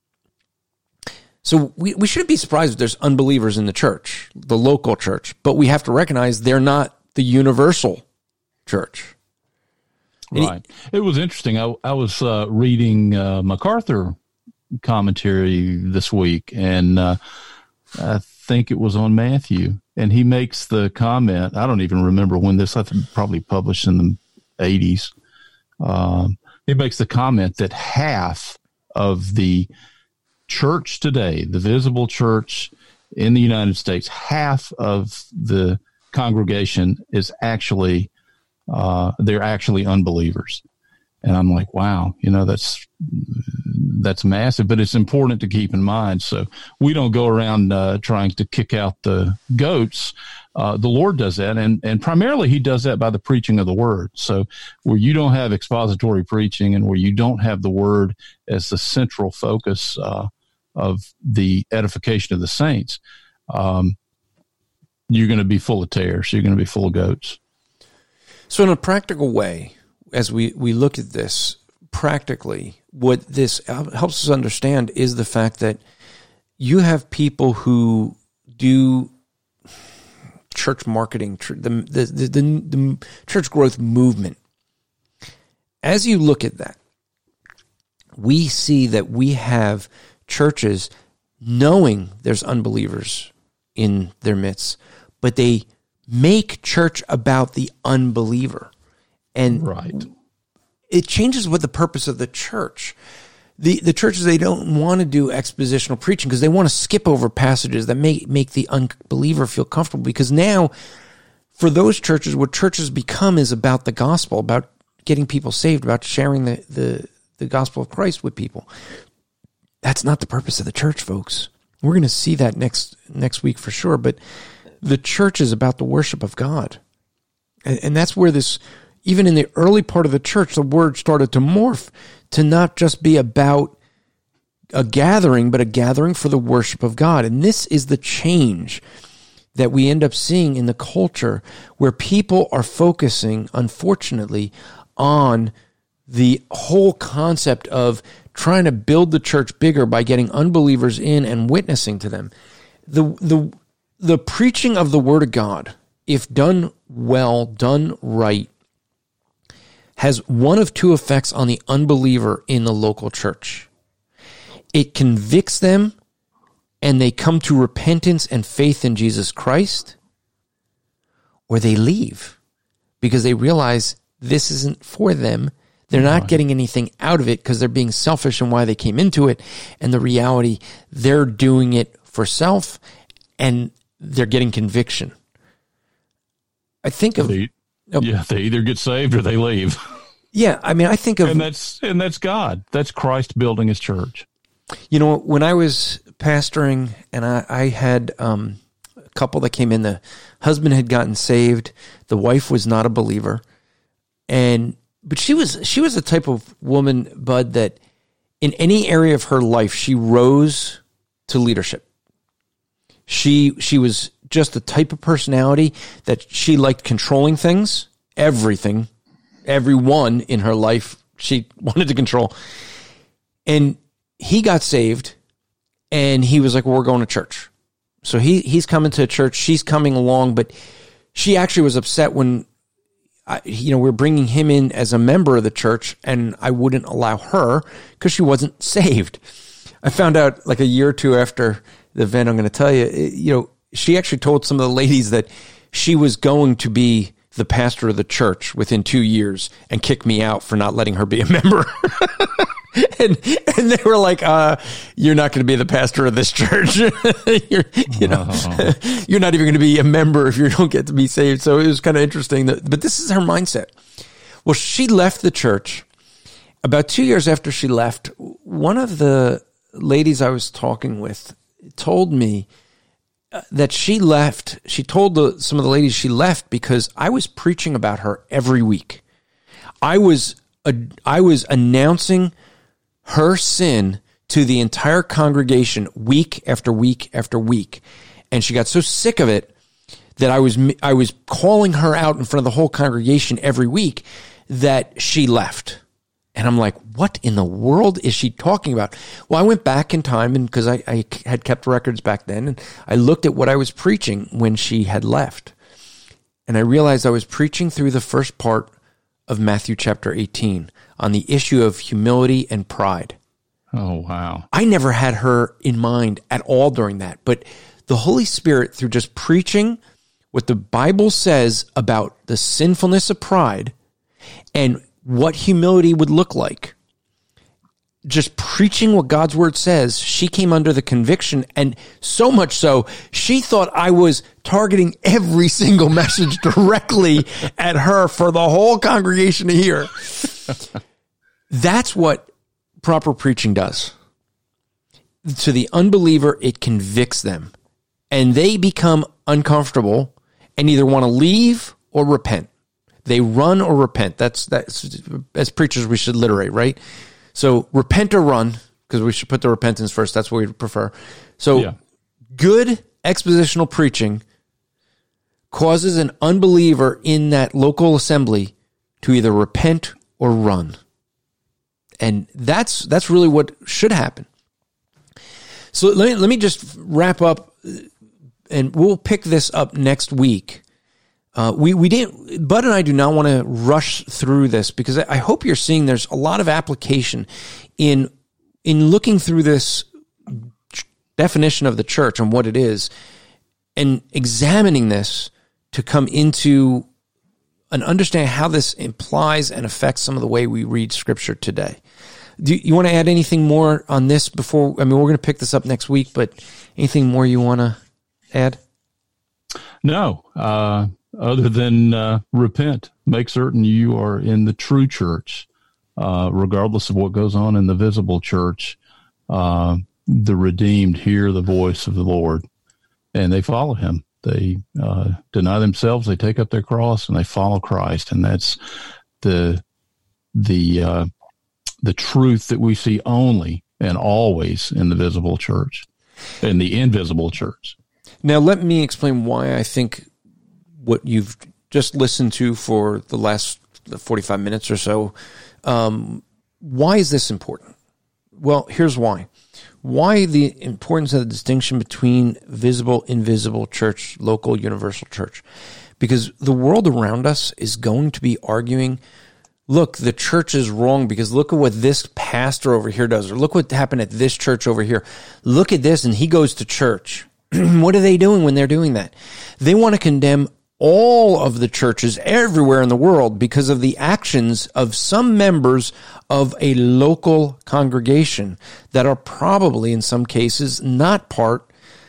So we, we shouldn't be surprised if there's unbelievers in the church, the local church, but we have to recognize they're not the universal church.
Right. It was interesting. I, I was uh, reading uh, MacArthur commentary this week, and uh, I think it was on Matthew, and he makes the comment, I don't even remember when this, I think probably published in the eighties. Um, he makes the comment that half of the church today, the visible church in the United States, half of the congregation is actually Uh, they're actually unbelievers. And I'm like, wow, you know, that's, that's massive, but it's important to keep in mind. So we don't go around uh, trying to kick out the goats. Uh, the Lord does that. And, and primarily he does that by the preaching of the word. So where you don't have expository preaching and where you don't have the word as the central focus uh, of the edification of the saints, um, you're going to be full of tares. You're going to be full of goats.
So in a practical way, as we, we look at this practically, what this helps us understand is the fact that you have people who do church marketing, the, the, the, the, the church growth movement. As you look at that, we see that we have churches knowing there's unbelievers in their midst, but they make church about the unbeliever. And
right.
it changes what the purpose of the church. The the churches, they don't want to do expositional preaching because they want to skip over passages that make, make the unbeliever feel comfortable. Because now, for those churches, what churches become is about the gospel, about getting people saved, about sharing the, the, the gospel of Christ with people. That's not the purpose of the church, folks. We're going to see that next next week for sure. But the church is about the worship of God. And, and that's where this, even in the early part of the church, the word started to morph to not just be about a gathering, but a gathering for the worship of God. And this is the change that we end up seeing in the culture, where people are focusing, unfortunately, on the whole concept of trying to build the church bigger by getting unbelievers in and witnessing to them. The, the, the preaching of the Word of God, if done well, done right, has one of two effects on the unbeliever in the local church. It convicts them, and they come to repentance and faith in Jesus Christ, or they leave because they realize this isn't for them. They're not right. getting anything out of it because they're being selfish in why they came into it, and the reality, they're doing it for self, and they're getting conviction. I think of...
They, yeah, they either get saved or they leave.
Yeah, I mean, I think of...
And that's, and that's God. That's Christ building his church.
You know, when I was pastoring, and I, I had um, a couple that came in, the husband had gotten saved, the wife was not a believer, and but she was she was the type of woman, Bud, that in any area of her life, she rose to leadership. She she was just the type of personality that she liked controlling things, everything, everyone in her life she wanted to control. And he got saved, and he was like, well, we're going to church. So he he's coming to church. She's coming along, but she actually was upset when, I, you know, we're bringing him in as a member of the church, and I wouldn't allow her because she wasn't saved. I found out like a year or two after the event, I'm going to tell you, you know, she actually told some of the ladies that she was going to be the pastor of the church within two years and kick me out for not letting her be a member. And and they were like, uh, "You're not going to be the pastor of this church. you're, you know, wow. You're not even going to be a member if you don't get to be saved." So it was kind of interesting. That, but this is her mindset. Well, she left the church about two years after she left. One of the ladies I was talking with told me that she left. She told the, some of the ladies she left because I was preaching about her every week. I was uh, I was announcing her sin to the entire congregation week after week after week. And she got so sick of it that I was I was calling her out in front of the whole congregation every week that she left. And I'm like, what in the world is she talking about? Well, I went back in time, and because I, I had kept records back then, and I looked at what I was preaching when she had left. And I realized I was preaching through the first part of Matthew chapter eighteen on the issue of humility and pride.
Oh, wow.
I never had her in mind at all during that, but the Holy Spirit, through just preaching what the Bible says about the sinfulness of pride and what humility would look like, just preaching what God's word says, she came under the conviction, and so much so, she thought I was targeting every single message directly at her for the whole congregation to hear. That's what proper preaching does. To the unbeliever, it convicts them, and they become uncomfortable and either want to leave or repent. They run or repent. That's, that's, as preachers, we should literate, right? So repent or run, because we should put the repentance first. That's what we prefer. So yeah. Good expositional preaching causes an unbeliever in that local assembly to either repent or run. And that's that's really what should happen. So let me, let me just wrap up and we'll pick this up next week. Uh, we, we didn't, Bud and I do not want to rush through this because I, I hope you're seeing there's a lot of application in, in looking through this definition of the church and what it is and examining this to come into an understanding how this implies and affects some of the way we read scripture today. Do you, you want to add anything more on this before? I mean, we're going to pick this up next week, but anything more you want to add?
No, uh, other than uh, repent, make certain you are in the true church, uh, regardless of what goes on in the visible church. Uh, the redeemed hear the voice of the Lord, and they follow him. They uh, deny themselves, they take up their cross, and they follow Christ. And that's the the uh, the truth that we see only and always in the visible church, in the invisible church.
Now, let me explain why I think what you've just listened to for the last forty-five minutes or so, um, why is this important? Well, here's why. Why the importance of the distinction between visible, invisible church, local, universal church? Because the world around us is going to be arguing, look, the church is wrong because look at what this pastor over here does, or look what happened at this church over here. Look at this, and he goes to church. What are they doing when they're doing that? They want to condemn all of the churches everywhere in the world because of the actions of some members of a local congregation that are probably, in some cases, not part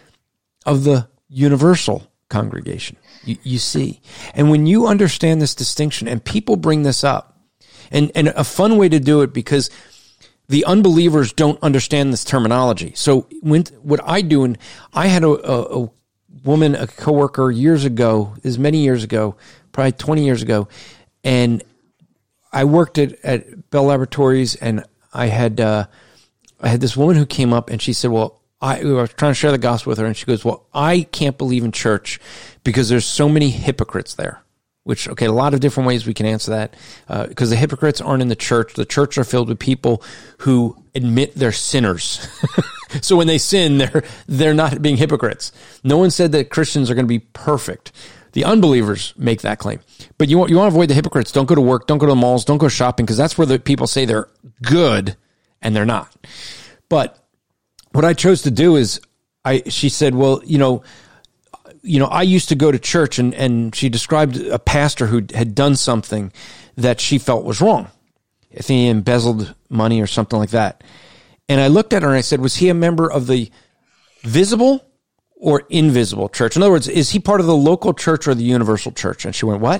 of the universal congregation. You, you see. And when you understand this distinction, and people bring this up, and, and a fun way to do it because the unbelievers don't understand this terminology. So when what I do, and I had a, a, a woman, a coworker years ago, is many years ago, probably twenty years ago, and I worked at, at Bell Laboratories, and I had uh, I had this woman who came up, and she said, well, I, I was trying to share the gospel with her, and she goes, well, I can't believe in church because there's so many hypocrites there. Which, okay, a lot of different ways we can answer that, uh, because the hypocrites aren't in the church. The church are filled with people who admit they're sinners. So when they sin, they're they're not being hypocrites. No one said that Christians are going to be perfect. The unbelievers make that claim. But you want you want to avoid the hypocrites. Don't go to work. Don't go to the malls. Don't go shopping, because that's where the people say they're good and they're not. But what I chose to do is, I she said, well, you know. You know, I used to go to church, and, and she described a pastor who had done something that she felt was wrong. I think he embezzled money or something like that. And I looked at her and I said, was he a member of the visible or invisible church? In other words, is he part of the local church or the universal church? And she went, what?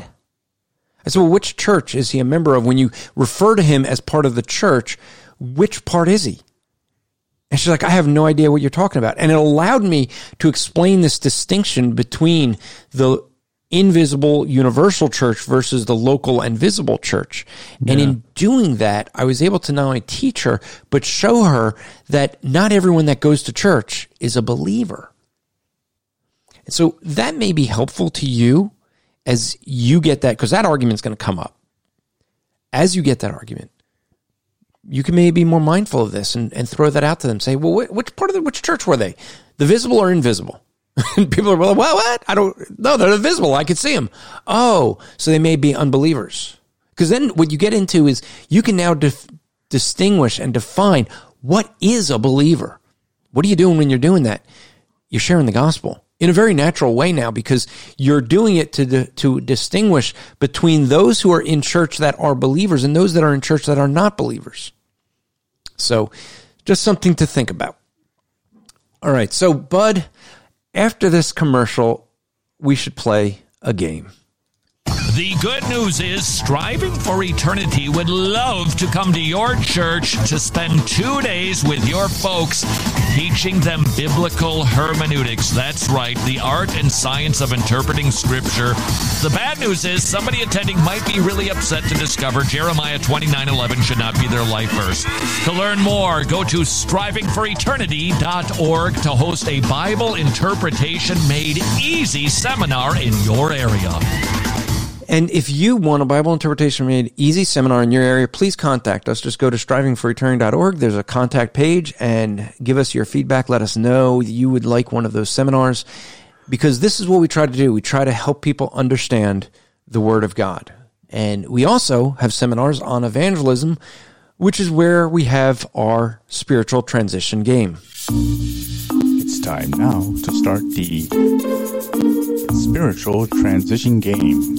I said, well, which church is he a member of? When you refer to him as part of the church, which part is he? And she's like, I have no idea what you're talking about. And it allowed me to explain this distinction between the invisible universal church versus the local and visible church. Yeah. And in doing that, I was able to not only teach her, but show her that not everyone that goes to church is a believer. And so that may be helpful to you as you get that, because that argument's going to come up. As you get that argument, you can maybe be more mindful of this and, and throw that out to them. Say, well, wh- which part of the, which church were they? The visible or invisible? And people are like, well, what? I don't know. They're visible. I could see them. Oh, so they may be unbelievers. Because then what you get into is you can now dif- distinguish and define what is a believer. What are you doing when you're doing that? You're sharing the gospel in a very natural way now, because you're doing it to to distinguish between those who are in church that are believers and those that are in church that are not believers. So just something to think about. All right. So, Bud, after this commercial, we should play a game.
The good news is Striving for Eternity would love to come to your church to spend two days with your folks teaching them biblical hermeneutics. That's right, the art and science of interpreting Scripture. The bad news is somebody attending might be really upset to discover Jeremiah twenty-nine eleven should not be their life verse. To learn more, go to striving for eternity dot org to host a Bible interpretation made easy seminar in your area.
And if you want a Bible interpretation made easy seminar in your area, please contact us. Just go to striving for eternity dot org. There's a contact page, and give us your feedback. Let us know you would like one of those seminars. because this is what we try to do. We try to help people understand the Word of God. And we also have seminars on evangelism, which is where we have our spiritual transition game.
It's time now to start the spiritual transition game.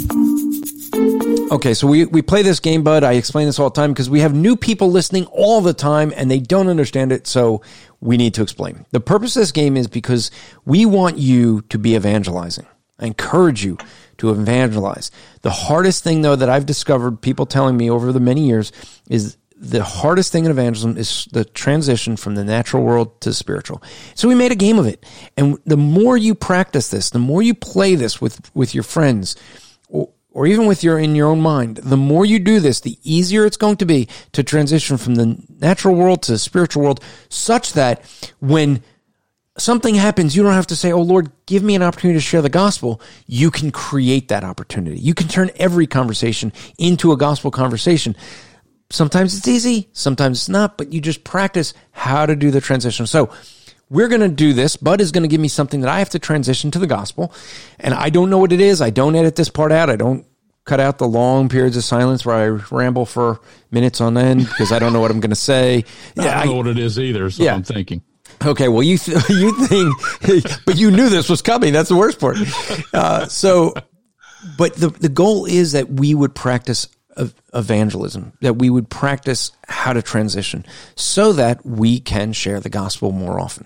Okay, so we, we play this game, Bud. I explain this all the time because we have new people listening all the time and they don't understand it, so we need to explain. The purpose of this game is because we want you to be evangelizing. I encourage you to evangelize. The hardest thing, though, that I've discovered, people telling me over the many years, is the hardest thing in evangelism is the transition from the natural world to spiritual. So we made a game of it. And the more you practice this, the more you play this with, with your friends, or, or even with your in your own mind, the more you do this, the easier it's going to be to transition from the natural world to the spiritual world, such that when something happens, you don't have to say, oh, Lord, give me an opportunity to share the gospel. You can create that opportunity. You can turn every conversation into a gospel conversation. Sometimes it's easy, sometimes it's not, but you just practice how to do the transition. So we're going to do this. Bud is going to give me something that I have to transition to the gospel, and I don't know what it is. I don't edit this part out. I don't cut out the long periods of silence where I ramble for minutes on end because I don't know what I'm going to say.
I don't know I, what it is either, so yeah. I'm thinking.
Okay, well, you th- you think, but you knew this was coming. That's the worst part. Uh, so, but the the goal is that we would practice evangelism, that we would practice how to transition so that we can share the gospel more often.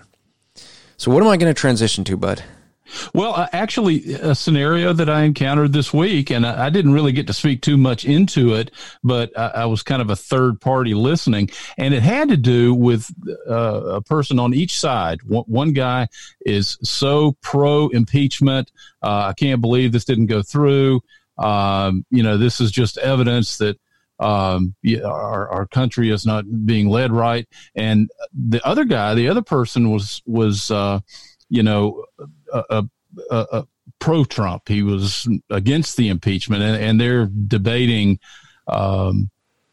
So what am I going to transition to, Bud?
Well, uh, actually, a scenario that I encountered this week, and I, I didn't really get to speak too much into it, but I, I was kind of a third party listening, and it had to do with uh, a person on each side. One, one guy is so pro impeachment. Uh, I can't believe this didn't go through. Um, you know, this is just evidence that um, our, our country is not being led right. And the other guy, the other person was, was uh, you know, a, a, a, a pro-Trump. He was against the impeachment, and, and they're debating um,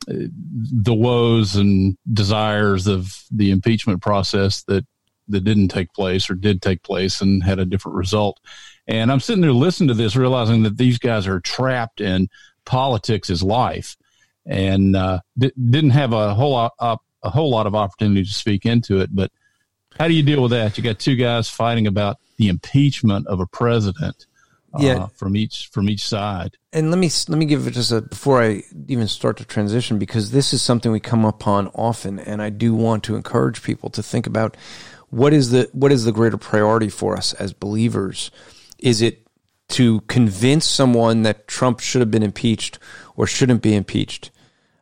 the woes and desires of the impeachment process that, that didn't take place or did take place and had a different result. And I'm sitting there listening to this, realizing that these guys are trapped in politics as life, and uh, d- didn't have a whole lot, uh, a whole lot of opportunity to speak into it. But how do you deal with that? You got two guys fighting about the impeachment of a president, uh, yeah. from each from each side.
And let me let me give it just a before I even start to transition, because this is something we come upon often, and I do want to encourage people to think about what is the what is the greater priority for us as believers. Is it to convince someone that Trump should have been impeached or shouldn't be impeached?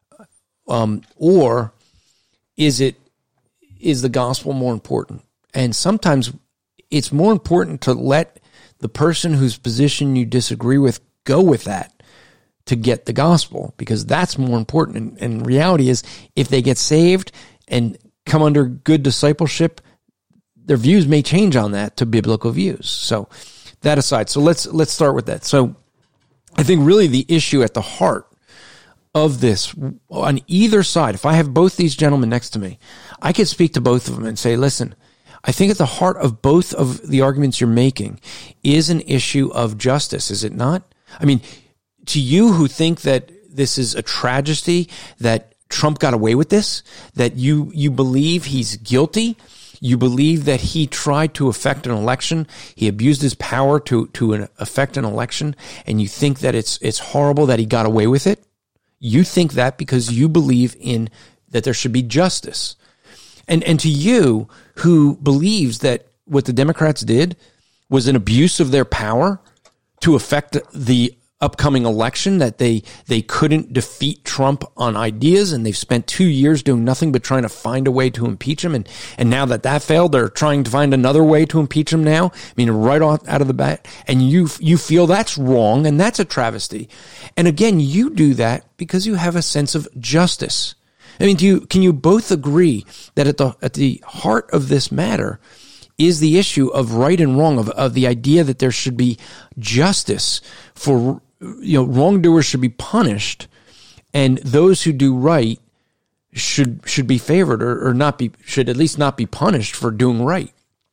Um, or is it, is the gospel more important? And sometimes it's more important to let the person whose position you disagree with go with that to get the gospel, because that's more important. And, and reality is, if they get saved and come under good discipleship, their views may change on that to biblical views. So, that aside, so let's let's start with that. So I think really the issue at the heart of this, on either side, if I have both these gentlemen next to me, I could speak to both of them and say, listen, I think at the heart of both of the arguments you're making is an issue of justice, is it not? I mean, to you who think that this is a tragedy, that Trump got away with this, that you you believe he's guilty, you believe that he tried to affect an election, he abused his power to to an, affect an election, and you think that it's it's horrible that he got away with it. You think that because you believe in that there should be justice. And and to you who believes that what the Democrats did was an abuse of their power to affect the upcoming election, that they they couldn't defeat Trump on ideas, and they've spent two years doing nothing but trying to find a way to impeach him, and and now that that failed, they're trying to find another way to impeach him now. I mean, right off out of the bat, and you you feel that's wrong and that's a travesty. And again, you do that because you have a sense of justice. I mean, do you can you both agree that at the at the heart of this matter is the issue of right and wrong, of of the idea that there should be justice for, you know, wrongdoers should be punished, and those who do right should should be favored, or, or not be should at least not be punished for doing right.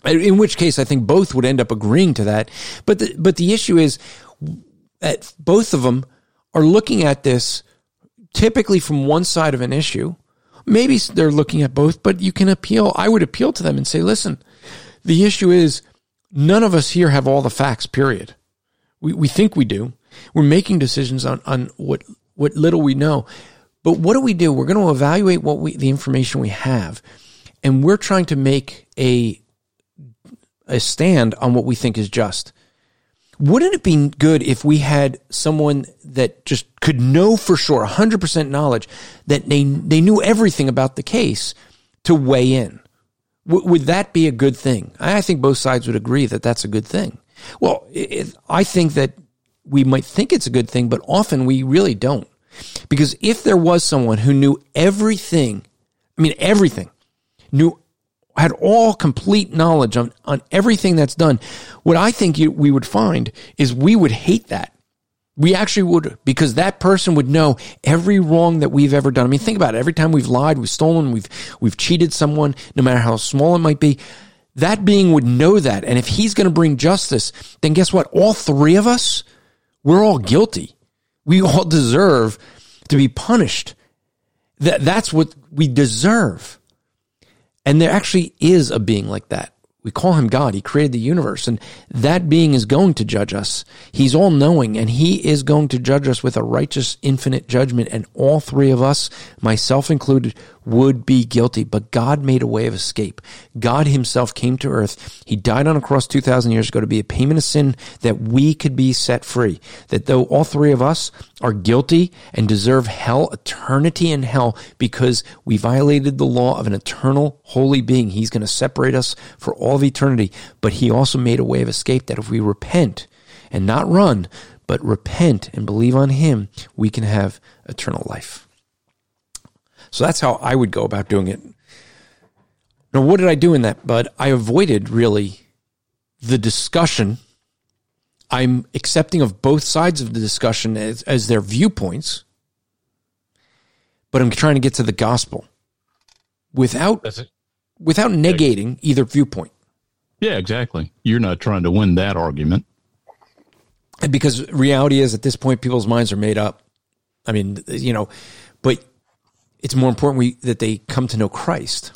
In which case, I think both would end up agreeing to that. But the, but the issue is that both of them are looking at this typically from one side of an issue. Maybe they're looking at both, but you can appeal. I would appeal to them and say, listen, the issue is none of us here have all the facts, period. We we think we do. We're making decisions on, on what, what little we know. But what do we do? We're going to evaluate what we, the information we have, and we're trying to make a, a stand on what we think is just. Wouldn't it be good if we had someone that just could know for sure, one hundred percent knowledge, that they they knew everything about the case to weigh in? W- would that be a good thing? I think both sides would agree that that's a good thing. Well, it, I think that we might think it's a good thing, but often we really don't. Because if there was someone who knew everything, I mean everything, knew had all complete knowledge on, on everything that's done, what I think you, we would find is we would hate that. We actually would, because that person would know every wrong that we've ever done. I mean, think about it. Every time we've lied, we've stolen, we've we've cheated someone, no matter how small it might be, that being would know that. And if he's going to bring justice, then guess what? All three of us, we're all guilty. We all deserve to be punished. That that's what we deserve. And there actually is a being like that. We call him God. He created the universe, and that being is going to judge us. He's all-knowing, and he is going to judge us with a righteous, infinite judgment, and all three of us, myself included, would be guilty. But God made a way of escape. God himself came to earth. He died on a cross two thousand years ago to be a payment of sin that we could be set free. That though all three of us are guilty and deserve hell, eternity in hell, because we violated the law of an eternal, holy being, he's going to separate us for all of eternity. But he also made a way of escape that if we repent and not run, but repent and believe on him, we can have eternal life. So that's how I would go about doing it. Now, what did I do in that, bud? I avoided really the discussion. I'm accepting of both sides of the discussion as, as their viewpoints, but I'm trying to get to the gospel without, without negating either viewpoint.
Yeah, exactly. You're not trying to win that argument.
And because reality is, at this point, people's minds are made up. I mean, you know, but it's more important we, that they come to know Christ.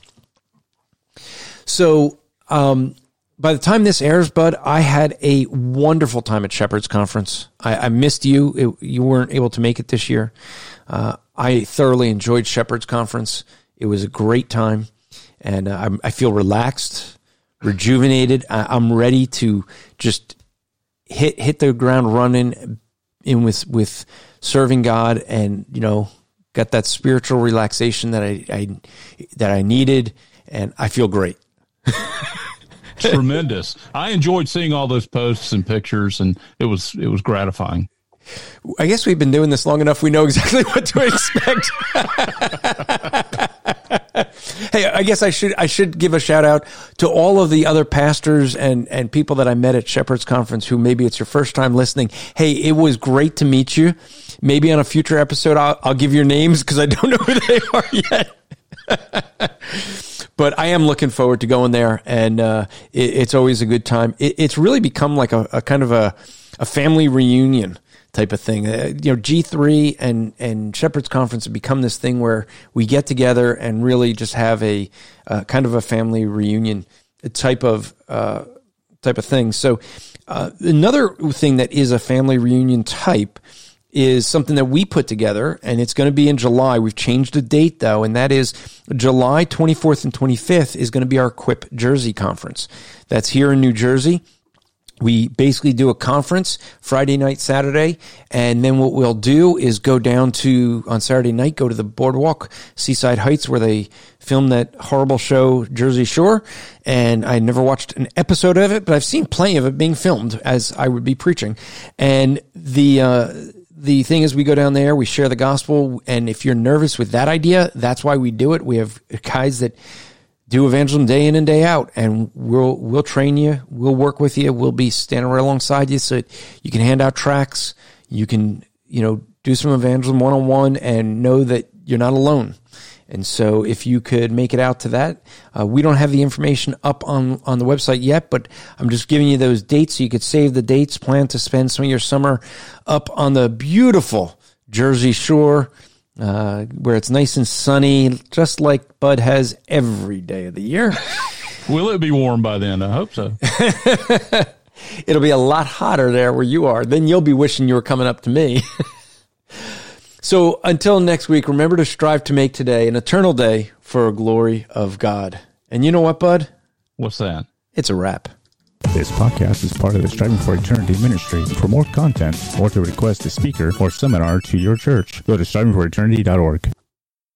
So um, by the time this airs, Bud, I had a wonderful time at Shepherd's Conference. I, I missed you. It, you weren't able to make it this year. Uh, I thoroughly enjoyed Shepherd's Conference. It was a great time, and uh, I'm, I feel relaxed, rejuvenated. I, I'm ready to just hit hit the ground running in with with serving God, and you know, got that spiritual relaxation that I, I that I needed, and I feel great.
Tremendous. I enjoyed seeing all those posts and pictures, and it was it was gratifying.
I guess we've been doing this long enough. We know exactly what to expect. Hey, I guess I should I should give a shout out to all of the other pastors and, and people that I met at Shepherd's Conference who maybe it's your first time listening. Hey, it was great to meet you. Maybe on a future episode, I'll, I'll give your names because I don't know who they are yet. But I am looking forward to going there, and uh, it, it's always a good time. It, it's really become like a, a kind of a, a family reunion type of thing. Uh, you know, G three and, and Shepherd's Conference have become this thing where we get together and really just have a uh, kind of a family reunion type of uh, type of thing. So uh, another thing that is a family reunion type is something that we put together, and it's going to be in July. We've changed the date, though, and that is July twenty-fourth and twenty-fifth is going to be our Quip Jersey Conference. That's here in New Jersey. We basically do a conference Friday night, Saturday, and then what we'll do is go down to, on Saturday night, go to the boardwalk, Seaside Heights, where they filmed that horrible show, Jersey Shore, and I never watched an episode of it, but I've seen plenty of it being filmed as I would be preaching. And the uh, the thing is, we go down there, we share the gospel, and if you're nervous with that idea, that's why we do it. We have guys that do evangelism day in and day out, and we'll we'll train you, we'll work with you, we'll be standing right alongside you, so you can hand out tracts, you can you know do some evangelism one on one, and know that you're not alone. And so if you could make it out to that, uh, we don't have the information up on, on the website yet, but I'm just giving you those dates so you could save the dates, plan to spend some of your summer up on the beautiful Jersey Shore, uh, where it's nice and sunny, just like Bud has every day of the year.
Will it be warm by then? I hope so.
It'll be a lot hotter there where you are. Then you'll be wishing you were coming up to me. So until next week, remember to strive to make today an eternal day for the glory of God. And you know what, Bud?
What's that?
It's a wrap.
This podcast is part of the Striving for Eternity ministry. For more content or to request a speaker or seminar to your church, go to striving for eternity dot org.